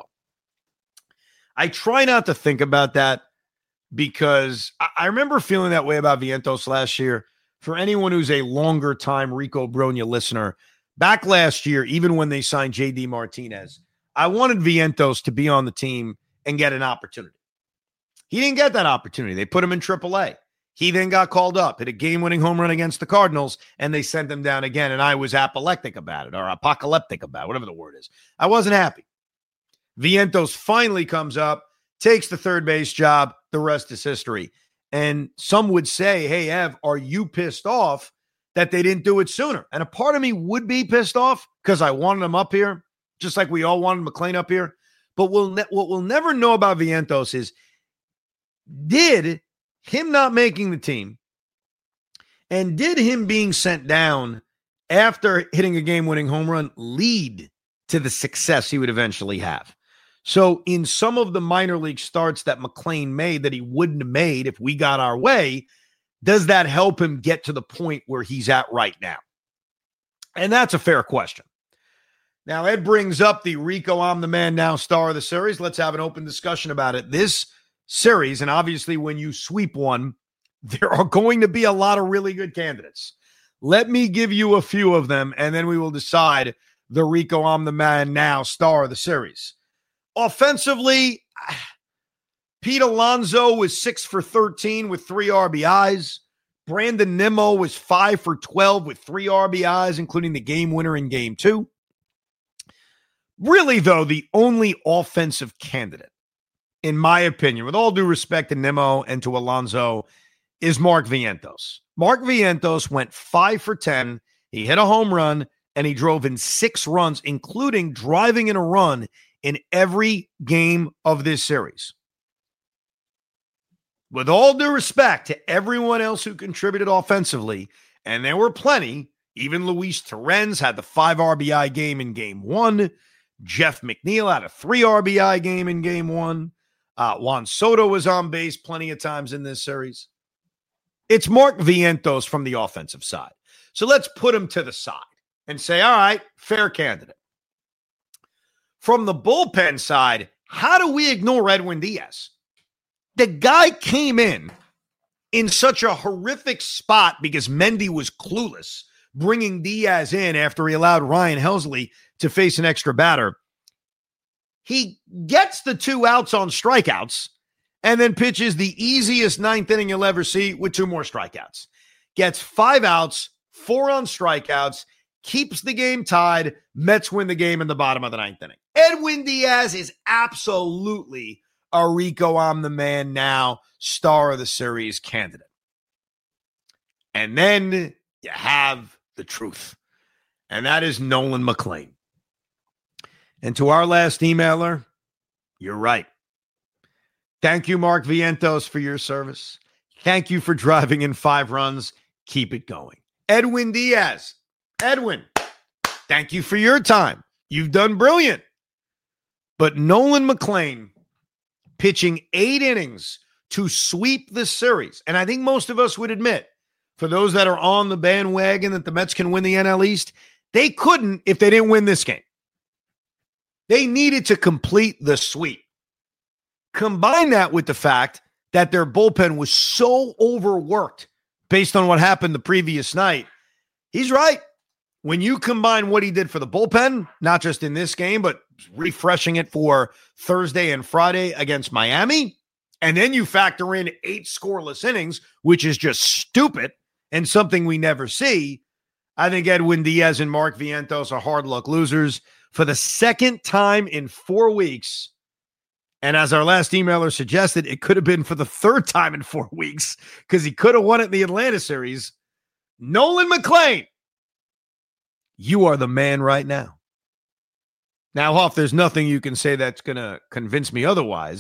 I try not to think about that because I, I remember feeling that way about Vientos last year. For anyone who's a longer time Rico Brogna listener, back last year, even when they signed J D Martinez, I wanted Vientos to be on the team and get an opportunity. He didn't get that opportunity. They put him in triple A. He then got called up, hit a game-winning home run against the Cardinals, and they sent him down again, and I was apoplectic about it, or apocalyptic about it, whatever the word is. I wasn't happy. Vientos finally comes up, takes the third base job. The rest is history. And some would say, hey, Ev, are you pissed off that they didn't do it sooner? And a part of me would be pissed off because I wanted him up here, just like we all wanted McClain up here. But we'll ne- what we'll never know about Vientos is, did him not making the team and did him being sent down after hitting a game-winning home run lead to the success he would eventually have? So in some of the minor league starts that McClain made that he wouldn't have made if we got our way, does that help him get to the point where he's at right now? And that's a fair question. Now, Ed brings up the Rico I'm the man now star of the series. Let's have an open discussion about it. This series, and obviously when you sweep one, there are going to be a lot of really good candidates. Let me give you a few of them, and then we will decide the Rico I'm the man now star of the series. Offensively, Pete Alonso was six for thirteen with three R B Is. Brandon Nimmo was five for twelve with three R B Is, including the game winner in game two. Really, though, the only offensive candidate, in my opinion, with all due respect to Nimmo and to Alonso, is Mark Vientos. Mark Vientos went five for ten. He hit a home run, and he drove in six runs, including driving in a run in every game of this series. With all due respect to everyone else who contributed offensively, and there were plenty, even Luis Torrens had the five R B I game in game one. Jeff McNeil had a three R B I game in game one. Uh, Juan Soto was on base plenty of times in this series. It's Mark Vientos from the offensive side. So let's put him to the side and say, all right, fair candidate. From the bullpen side, how do we ignore Edwin Diaz? The guy came in in such a horrific spot because Mendy was clueless, bringing Diaz in after he allowed Ryan Helsley to face an extra batter. He gets the two outs on strikeouts and then pitches the easiest ninth inning you'll ever see with two more strikeouts. Gets five outs, four on strikeouts, keeps the game tied. Mets win the game in the bottom of the ninth inning. Edwin Diaz is absolutely a Rico I'm the man now star of the series candidate. And then you have the truth, and that is Nolan McClain. And to our last emailer, you're right. Thank you, Mark Vientos, for your service. Thank you for driving in five runs. Keep it going. Edwin Diaz. Edwin, thank you for your time. You've done brilliant. But Nolan McClain pitching eight innings to sweep the series. And I think most of us would admit, for those that are on the bandwagon that the Mets can win the N L East, they couldn't if they didn't win this game. They needed to complete the sweep. Combine that with the fact that their bullpen was so overworked based on what happened the previous night. He's right. When you combine what he did for the bullpen, not just in this game, but refreshing it for Thursday and Friday against Miami, and then you factor in eight scoreless innings, which is just stupid and something we never see, I think Edwin Diaz and Mark Vientos are hard luck losers for the second time in four weeks. And as our last emailer suggested, it could have been for the third time in four weeks because he could have won it in the Atlanta series. Nolan McClain, you are the man right now. Now, Hoff, there's nothing you can say that's going to convince me otherwise,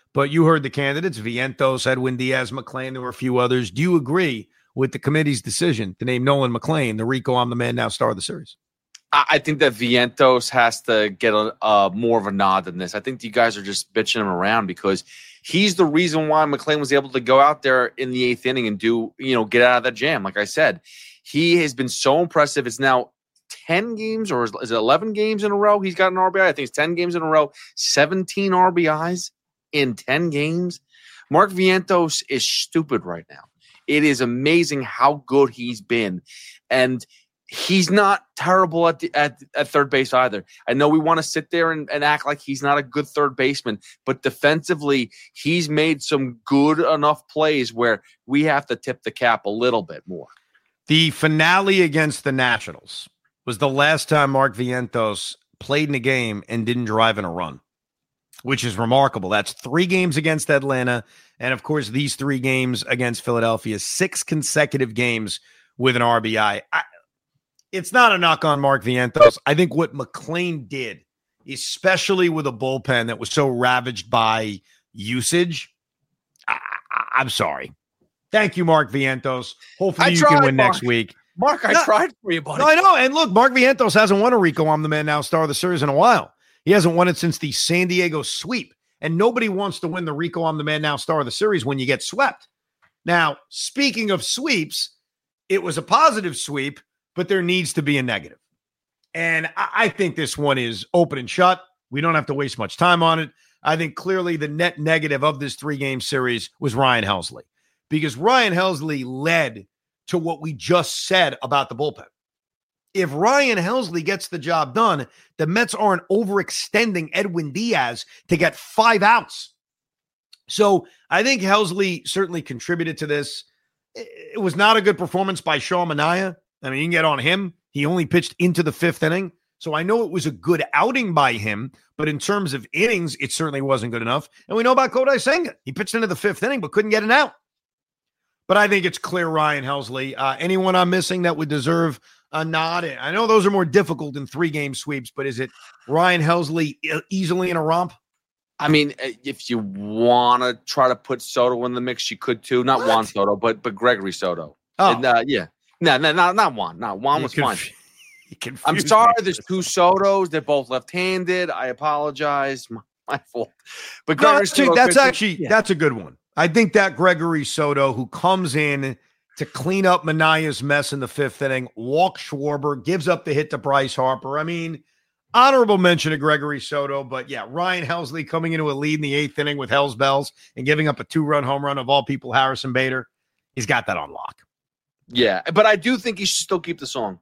But you heard the candidates, Vientos, Edwin Diaz, McClain. There were a few others. Do you agree with the committee's decision to name Nolan McClain the Rico I'm the Man Now star of the series? I think that Vientos has to get a uh, more of a nod than this. I think you guys are just bitching him around because he's the reason why McClain was able to go out there in the eighth inning and do, you know, get out of that jam. Like I said, he has been so impressive. It's now ten games or is it eleven games in a row? He's got an R B I. I think it's ten games in a row, seventeen R B Is in ten games. Mark Vientos is stupid right now. It is amazing how good he's been. And he's not terrible at, the, at at third base either. I know we want to sit there and, and act like he's not a good third baseman, but defensively, he's made some good enough plays where we have to tip the cap a little bit more. The finale against the Nationals was the last time Mark Vientos played in a game and didn't drive in a run, which is remarkable. That's three games against Atlanta, and of course, these three games against Philadelphia, six consecutive games with an R B I. I It's not a knock on Mark Vientos. I think what McClain did, especially with a bullpen that was so ravaged by usage, I, I, I'm sorry. Thank you, Mark Vientos. Hopefully I you tried, can win Mark. next week. Mark, I no, tried for you, buddy. No, I know. And look, Mark Vientos hasn't won a Rico I'm the Man Now star of the series in a while. He hasn't won it since the San Diego sweep. And nobody wants to win the Rico I'm the Man Now star of the series when you get swept. Now, speaking of sweeps, it was a positive sweep, but there needs to be a negative. And I, I think this one is open and shut. We don't have to waste much time on it. I think clearly the net negative of this three-game series was Ryan Helsley, because Ryan Helsley led to what we just said about the bullpen. If Ryan Helsley gets the job done, the Mets aren't overextending Edwin Diaz to get five outs. So I think Helsley certainly contributed to this. It was not a good performance by Sean Manaea. I mean, you can get on him. He only pitched into the fifth inning. So I know it was a good outing by him, but in terms of innings, it certainly wasn't good enough. And we know about Kodai Senga. He pitched into the fifth inning, but couldn't get an out. But I think it's clear Ryan Helsley. Uh, anyone I'm missing that would deserve a nod? I know those are more difficult than three-game sweeps, but is it Ryan Helsley easily in a romp? I mean, if you want to try to put Soto in the mix, you could too. Not what? Juan Soto, but but Gregory Soto. Oh. And, uh, yeah. No, no, no, not Juan. No, Juan was conf- fine. I'm sorry, there's two Sotos. They're both left-handed. I apologize. My, my fault. But no, Gregory that's, Soto that's could, actually yeah. that's a good one. I think that Gregory Soto, who comes in to clean up Manaea's mess in the fifth inning, walks Schwarber, gives up the hit to Bryce Harper. I mean, honorable mention to Gregory Soto, but yeah, Ryan Helsley coming into a lead in the eighth inning with Hell's Bells and giving up a two-run home run of all people, Harrison Bader. He's got that on lock. Yeah, but I do think he should still keep the song.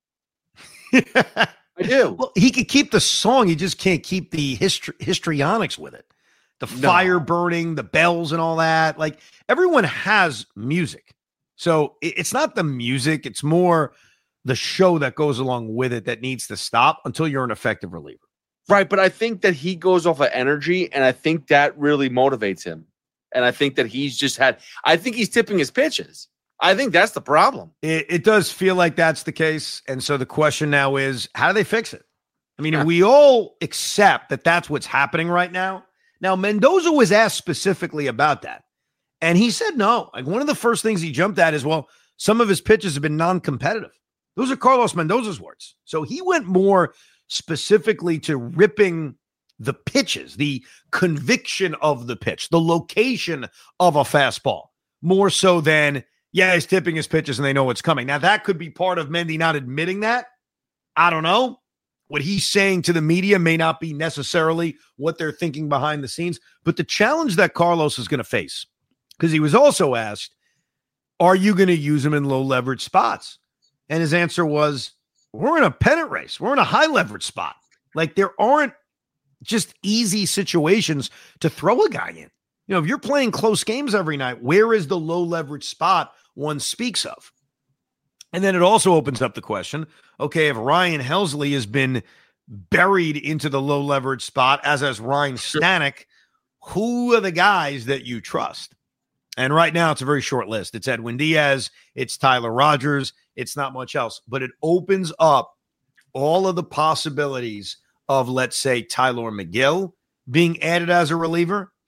I do. Well, he could keep the song. He just can't keep the histri- histrionics with it. The fire no. burning, the bells and all that. Like, everyone has music. So it's not the music. It's more the show that goes along with it that needs to stop until you're an effective reliever. Right, but I think that he goes off of energy, and I think that really motivates him. And I think that he's just had – I think he's tipping his pitches. I think that's the problem. It, it does feel like that's the case. And so the question now is, how do they fix it? I mean, yeah. we all accept that that's what's happening right now. Now, Mendoza was asked specifically about that. And he said no. Like, one of the first things he jumped at is, well, some of his pitches have been non-competitive. Those are Carlos Mendoza's words. So he went more specifically to ripping the pitches, the conviction of the pitch, the location of a fastball, more so than, yeah, he's tipping his pitches and they know what's coming. Now, that could be part of Mendy not admitting that. I don't know. What he's saying to the media may not be necessarily what they're thinking behind the scenes, but the challenge that Carlos is going to face, because he was also asked, are you going to use him in low leverage spots? And his answer was, we're in a pennant race. We're in a high leverage spot. Like, there aren't just easy situations to throw a guy in. You know, if you're playing close games every night, where is the low leverage spot one speaks of? And then it also opens up the question, okay, if Ryan Helsley has been buried into the low leverage spot, as has Ryan Stanek, who are the guys that you trust? And right now it's a very short list. It's Edwin Diaz, it's Tyler Rogers, it's not much else, but it opens up all of the possibilities of, let's say, Tyler McGill being added as a reliever.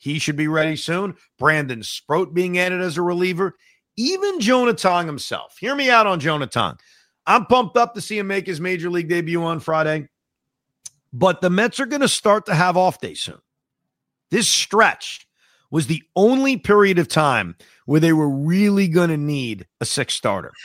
He should be ready soon. Brandon Sproat being added as a reliever. Even Jonah Tong himself. Hear me out on Jonah Tong. I'm pumped up to see him make his major league debut on Friday. But the Mets are going to start to have off days soon. This stretch was the only period of time where they were really going to need a sixth starter.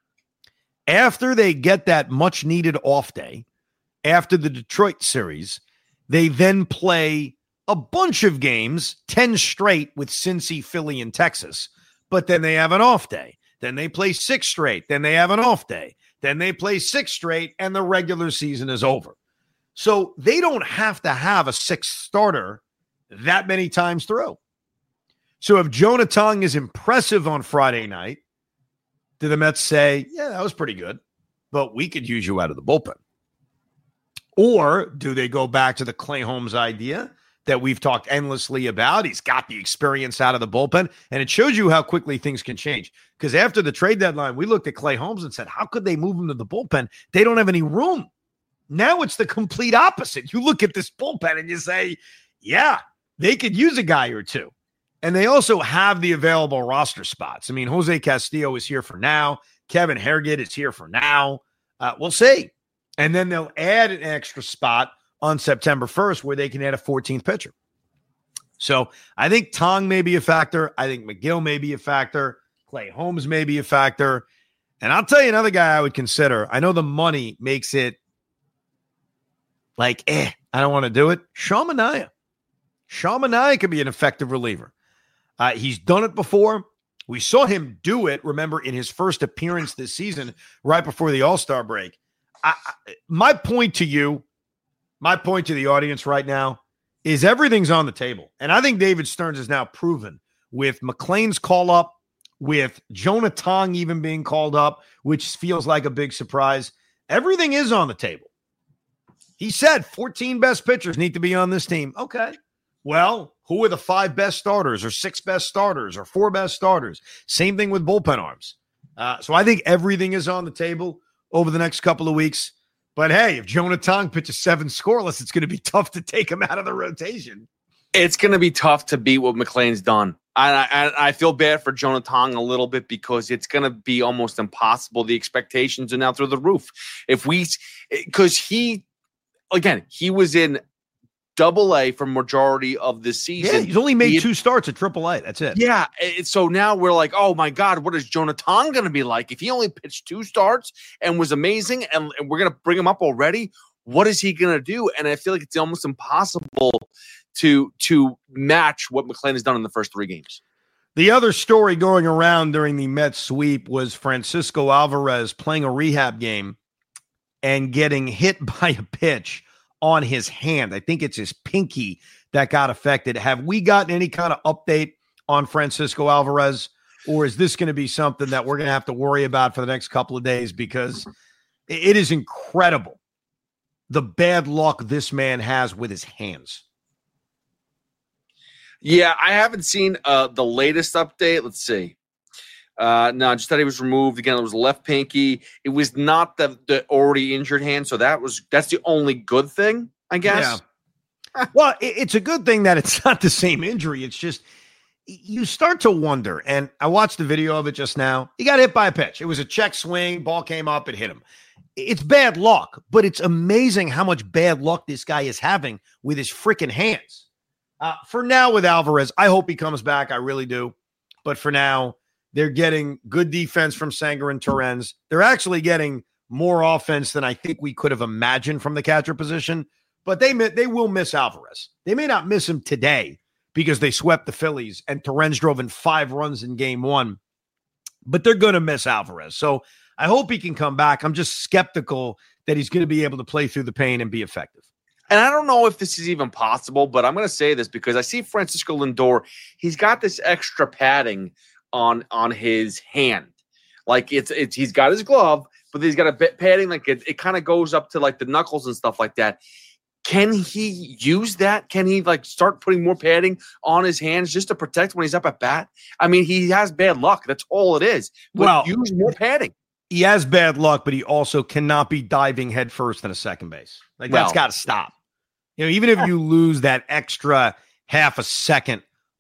After they get that much needed off day, after the Detroit series, they then play a bunch of games, ten straight with Cincy, Philly, and Texas. But then they have an off day. Then they play six straight. Then they have an off day. Then they play six straight, and the regular season is over. So they don't have to have a sixth starter that many times through. So if Jonah Tong is impressive on Friday night, do the Mets say, yeah, that was pretty good, but we could use you out of the bullpen? Or do they go back to the Clay Holmes idea that we've talked endlessly about? He's got the experience out of the bullpen, and it shows you how quickly things can change. Because after the trade deadline, we looked at Clay Holmes and said, how could they move him to the bullpen? They don't have any room. Now it's the complete opposite. You look at this bullpen and you say, yeah, they could use a guy or two. And they also have the available roster spots. I mean, Jose Castillo is here for now. Kevin Herget is here for now. Uh, we'll see. And then they'll add an extra spot on September first where they can add a fourteenth pitcher. So I think Tong may be a factor. I think McGill may be a factor. Clay Holmes may be a factor. And I'll tell you another guy I would consider. I know the money makes it like, eh, I don't want to do it. Sean Manaea. Sean Manaea could be an effective reliever. Uh, he's done it before. We saw him do it, remember, in his first appearance this season, right before the All-Star break. I, I, my point to you, my point to the audience right now is everything's on the table. And I think David Stearns has now proven with McLean's call-up, with Jonah Tong even being called up, which feels like a big surprise. Everything is on the table. He said fourteen best pitchers need to be on this team. Okay. Well, who are the five best starters or six best starters or four best starters? Same thing with bullpen arms. Uh, so I think everything is on the table over the next couple of weeks. But hey, if Jonah Tong pitches seven scoreless, it's going to be tough to take him out of the rotation. It's going to be tough to beat what McLean's done. I, I, I feel bad for Jonah Tong a little bit because it's going to be almost impossible. The expectations are now through the roof. If we, because he, again, he was in Double A for majority of the season. Yeah, he's only made he, two starts at Triple A. That's it. Yeah. It, so now we're like, oh my God, what is Jonah Tong going to be like? If he only pitched two starts and was amazing and, and we're going to bring him up already, what is he going to do? And I feel like it's almost impossible to, to match what McLean has done in the first three games. The other story going around during the Mets sweep was Francisco Alvarez playing a rehab game and getting hit by a pitch on his hand. I think it's his pinky that got affected. Have we gotten any kind of update on Francisco Alvarez, or is this going to be something that we're going to have to worry about for the next couple of days? Because it is incredible the bad luck this man has with his hands. Yeah, I haven't seen uh, the latest update. Let's see. Uh, no, just that he was removed again. It was left pinky. It was not the, the already injured hand, so that was that's the only good thing, I guess. Yeah. Well, it, it's a good thing that it's not the same injury. It's just you start to wonder. And I watched the video of it just now. He got hit by a pitch. It was a check swing. Ball came up and hit him. It's bad luck, but it's amazing how much bad luck this guy is having with his freaking hands. Uh, for now, with Alvarez, I hope he comes back. I really do. But for now, they're getting good defense from Sanger and Torrens. They're actually getting more offense than I think we could have imagined from the catcher position. But they they will miss Alvarez. They may not miss him today because they swept the Phillies and Torrens drove in five runs in game one. But they're going to miss Alvarez. So I hope he can come back. I'm just skeptical that he's going to be able to play through the pain and be effective. And I don't know if this is even possible, but I'm going to say this because I see Francisco Lindor. He's got this extra padding on on his hand. Like it's it's he's got his glove, but he's got a bit padding like it, it kind of goes up to like the knuckles and stuff like that. Can he use that? Can he like start putting more padding on his hands just to protect when he's up at bat? I mean, he has bad luck. That's all it is. But well, use more padding. He has bad luck, but he also cannot be diving head first in a second base. Like well, that's got to stop. You know, even if you lose that extra half a second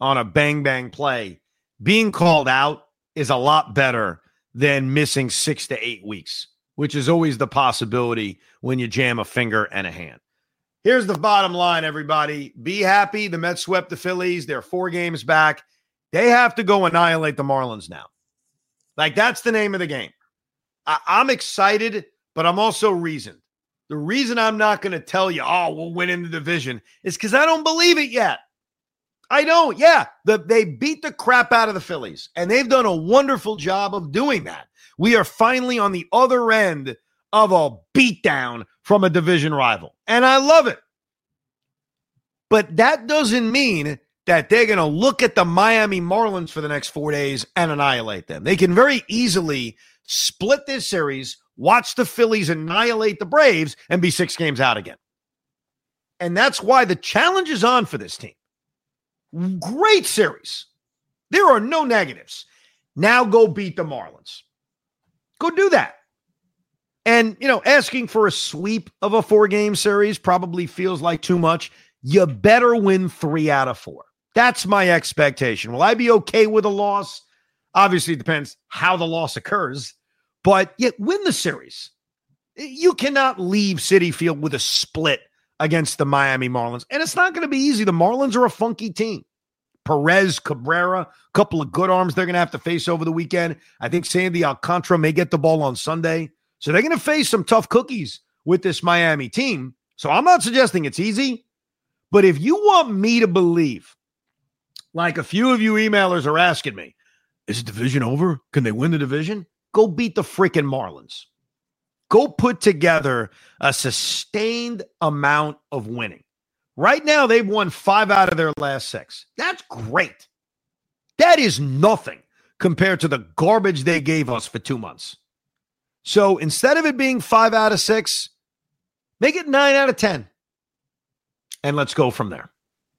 on a bang-bang play, being called out is a lot better than missing six to eight weeks, which is always the possibility when you jam a finger and a hand. Here's the bottom line, everybody. Be happy. The Mets swept the Phillies. They're four games back. They have to go annihilate the Marlins now. Like, that's the name of the game. I- I'm excited, but I'm also reasoned. The reason I'm not going to tell you, oh, we'll win in the division is because I don't believe it yet. I don't. Yeah, the, they beat the crap out of the Phillies, and they've done a wonderful job of doing that. We are finally on the other end of a beatdown from a division rival, and I love it. But that doesn't mean that they're going to look at the Miami Marlins for the next four days and annihilate them. They can very easily split this series, watch the Phillies annihilate the Braves, and be six games out again. And that's why the challenge is on for this team. Great series. There are no negatives. Now go beat the Marlins. Go do that. And, you know, asking for a sweep of a four-game series probably feels like too much. You better win three out of four. That's my expectation. Will I be okay with a loss? Obviously, it depends how the loss occurs. But yet, win the series. You cannot leave Citi Field with a split against the Miami Marlins. And it's not going to be easy. The Marlins are a funky team. Perez, Cabrera, a couple of good arms they're going to have to face over the weekend. I think Sandy Alcantara may get the ball on Sunday. So they're going to face some tough cookies with this Miami team. So I'm not suggesting it's easy. But if you want me to believe, like a few of you emailers are asking me, is the division over? Can they win the division? Go beat the freaking Marlins. Go put together a sustained amount of winning. Right now, they've won five out of their last six. That's great. That is nothing compared to the garbage they gave us for two months. So instead of it being five out of six, make it nine out of ten. And let's go from there.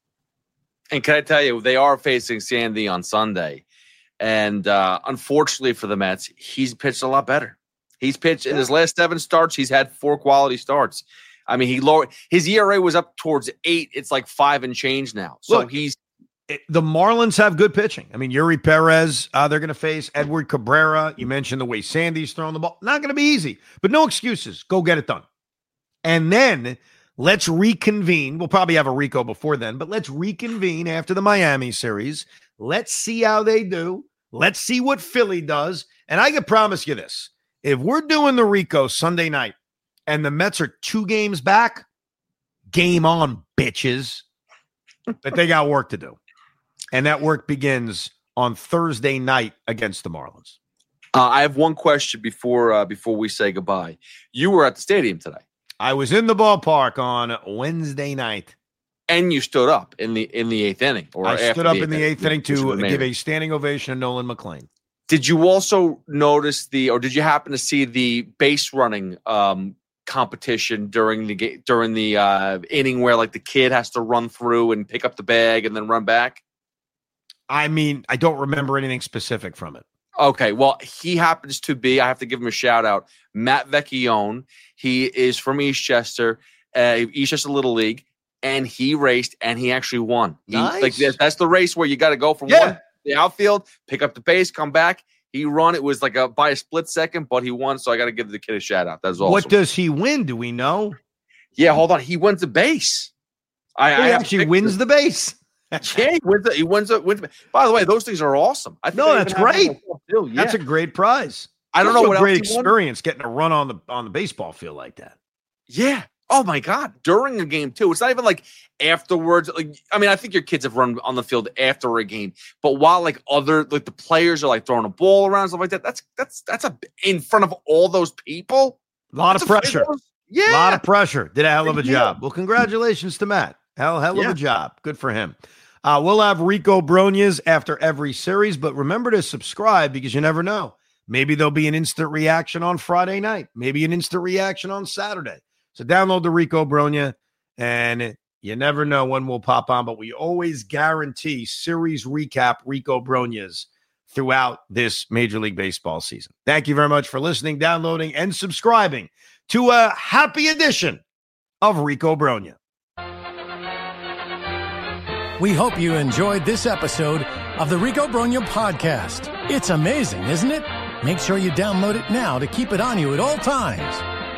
And can I tell you, they are facing Sandy on Sunday. And uh, unfortunately for the Mets, he's pitched a lot better. He's pitched in his last seven starts. He's had four quality starts. I mean, he lowered his E R A was up towards eight. It's like five and change now. So Look, he's it, the Marlins have good pitching. I mean, Yuri Perez, uh, they're going to face Edward Cabrera. You mentioned the way Sandy's throwing the ball. Not going to be easy, but no excuses. Go get it done. And then let's reconvene. We'll probably have a Rico before then, but let's reconvene after the Miami series. Let's see how they do. Let's see what Philly does. And I can promise you this. If we're doing the Rico Sunday night and the Mets are two games back, game on, bitches. But they got work to do. And that work begins on Thursday night against the Marlins. Uh, I have one question before uh, before we say goodbye. You were at the stadium today. I was in the ballpark on Wednesday night. And you stood up in the in the eighth inning. Or I stood up in the eighth inning to give give a standing ovation to Nolan McLean. Did you also notice the, or did you happen to see the base running um, competition during the during the uh, inning where like the kid has to run through and pick up the bag and then run back? I mean, I don't remember anything specific from it. Okay, well, he happens to be, I have to give him a shout out, Matt Vecchione. He is from Eastchester, uh, Eastchester Little League, and he raced and he actually won. He, nice. Like that's the race where you got to go from yeah. one the outfield, pick up the base, come back. He run. It was like a by a split second, but he won. So I got to give the kid a shout out. That's awesome. What does he win? Do we know? Yeah, hold on. He wins the base. I, he I actually wins the base. yeah, he wins. The, he wins. The, wins the, by the way, those things are awesome. I think no, that's great. Yeah. That's a great prize. I don't that's know what a great else he experience won. Getting a run on the on the baseball field like that. Yeah. Oh my God! During a game too. It's not even like afterwards. Like I mean, I think your kids have run on the field after a game, but while like other like the players are like throwing a ball around stuff like that, that's that's that's a in front of all those people. A lot of pressure. Yeah, a lot of pressure. Did a hell of a yeah. job. Well, congratulations to Matt. Hell, hell yeah. of a job. Good for him. Uh, we'll have Rico Bronias after every series, but remember to subscribe because you never know. Maybe there'll be an instant reaction on Friday night. Maybe an instant reaction on Saturday. So download the Rico Bronya, and you never know when we'll pop on, but we always guarantee series recap Rico Bronias throughout this Major League Baseball season. Thank you very much for listening, downloading, and subscribing to a happy edition of Rico Bronya. We hope you enjoyed this episode of the Rico Brogna Podcast. It's amazing, isn't it? Make sure you download it now to keep it on you at all times.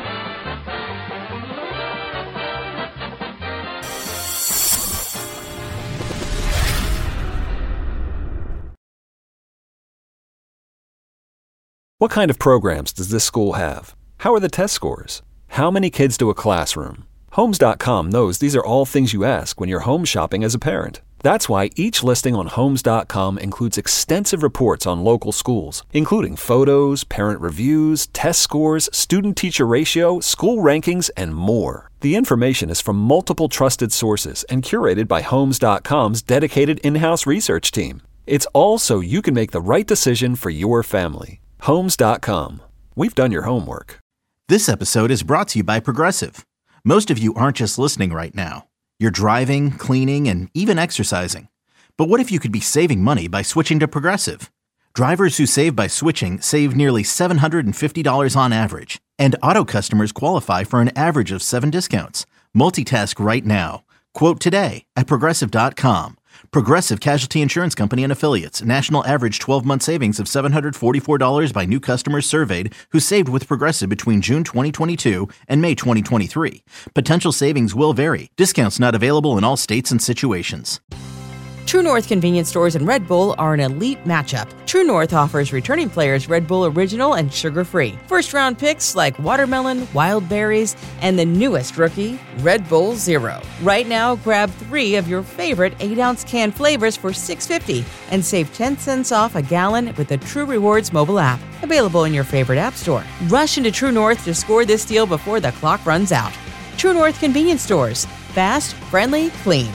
What kind of programs does this school have? How are the test scores? How many kids do a classroom? Homes dot com knows these are all things you ask when you're home shopping as a parent. That's why each listing on Homes dot com includes extensive reports on local schools, including photos, parent reviews, test scores, student-teacher ratio, school rankings, and more. The information is from multiple trusted sources and curated by Homes dot com's dedicated in-house research team. It's all so you can make the right decision for your family. Homes dot com. We've done your homework. This episode is brought to you by Progressive. Most of you aren't just listening right now. You're driving, cleaning, and even exercising. But what if you could be saving money by switching to Progressive? Drivers who save by switching save nearly seven hundred fifty dollars on average. And auto customers qualify for an average of seven discounts. Multitask right now. Quote today at Progressive dot com. Progressive Casualty Insurance Company and Affiliates. National average twelve-month savings of seven hundred forty-four dollars by new customers surveyed who saved with Progressive between June twenty twenty-two and May twenty twenty-three. Potential savings will vary. Discounts not available in all states and situations. True North convenience stores and Red Bull are an elite matchup. True North offers returning players Red Bull Original and sugar-free. First-round picks like watermelon, wild berries, and the newest rookie, Red Bull Zero. Right now, grab three of your favorite eight-ounce can flavors for six dollars and fifty cents and save ten cents off a gallon with the True Rewards mobile app. Available in your favorite app store. Rush into True North to score this deal before the clock runs out. True North convenience stores. Fast, friendly, clean.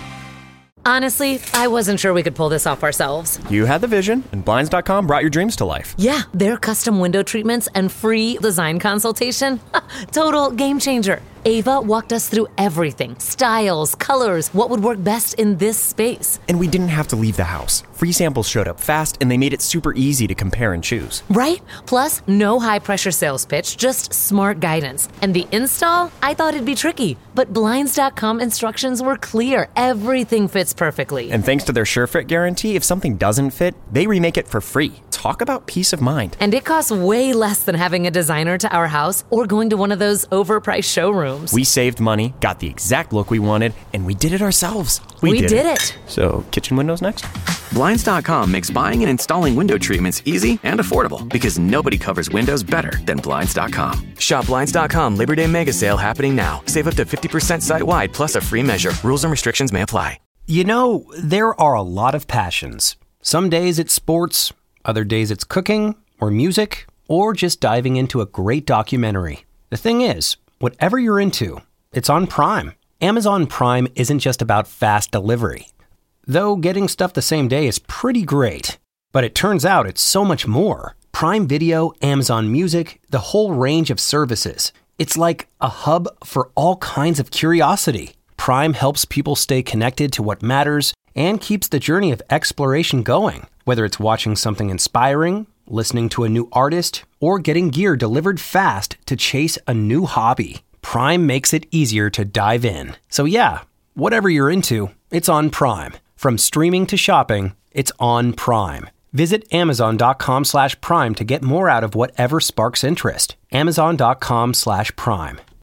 Honestly, I wasn't sure we could pull this off ourselves. You had the vision, and Blinds dot com brought your dreams to life. Yeah, their custom window treatments and free design consultation. Total game changer. Ava walked us through everything. Styles, colors, what would work best in this space. And we didn't have to leave the house. Free samples showed up fast, and they made it super easy to compare and choose. Right? Plus, no high-pressure sales pitch, just smart guidance. And the install? I thought it'd be tricky, but Blinds dot com instructions were clear. Everything fits perfectly. And thanks to their SureFit guarantee, if something doesn't fit, they remake it for free. Talk about peace of mind. And it costs way less than having a designer to our house or going to one of those overpriced showrooms. We saved money, got the exact look we wanted, and we did it ourselves. We, we did, did it. it. So, kitchen windows next? Blinds dot com makes buying and installing window treatments easy and affordable because nobody covers windows better than Blinds dot com. Shop Blinds dot com Labor Day Mega Sale happening now. Save up to fifty percent site-wide plus a free measure. Rules and restrictions may apply. You know, there are a lot of passions. Some days it's sports, other days it's cooking or music or just diving into a great documentary. The thing is, whatever you're into, it's on Prime. Amazon Prime isn't just about fast delivery. Though getting stuff the same day is pretty great. But it turns out it's so much more. Prime Video, Amazon Music, the whole range of services. It's like a hub for all kinds of curiosity. Prime helps people stay connected to what matters and keeps the journey of exploration going. Whether it's watching something inspiring, listening to a new artist, or getting gear delivered fast to chase a new hobby, Prime makes it easier to dive in. So yeah, whatever you're into, it's on Prime. From streaming to shopping, it's on Prime. Visit Amazon dot com slash Prime to get more out of whatever sparks interest. Amazon dot com slash Prime.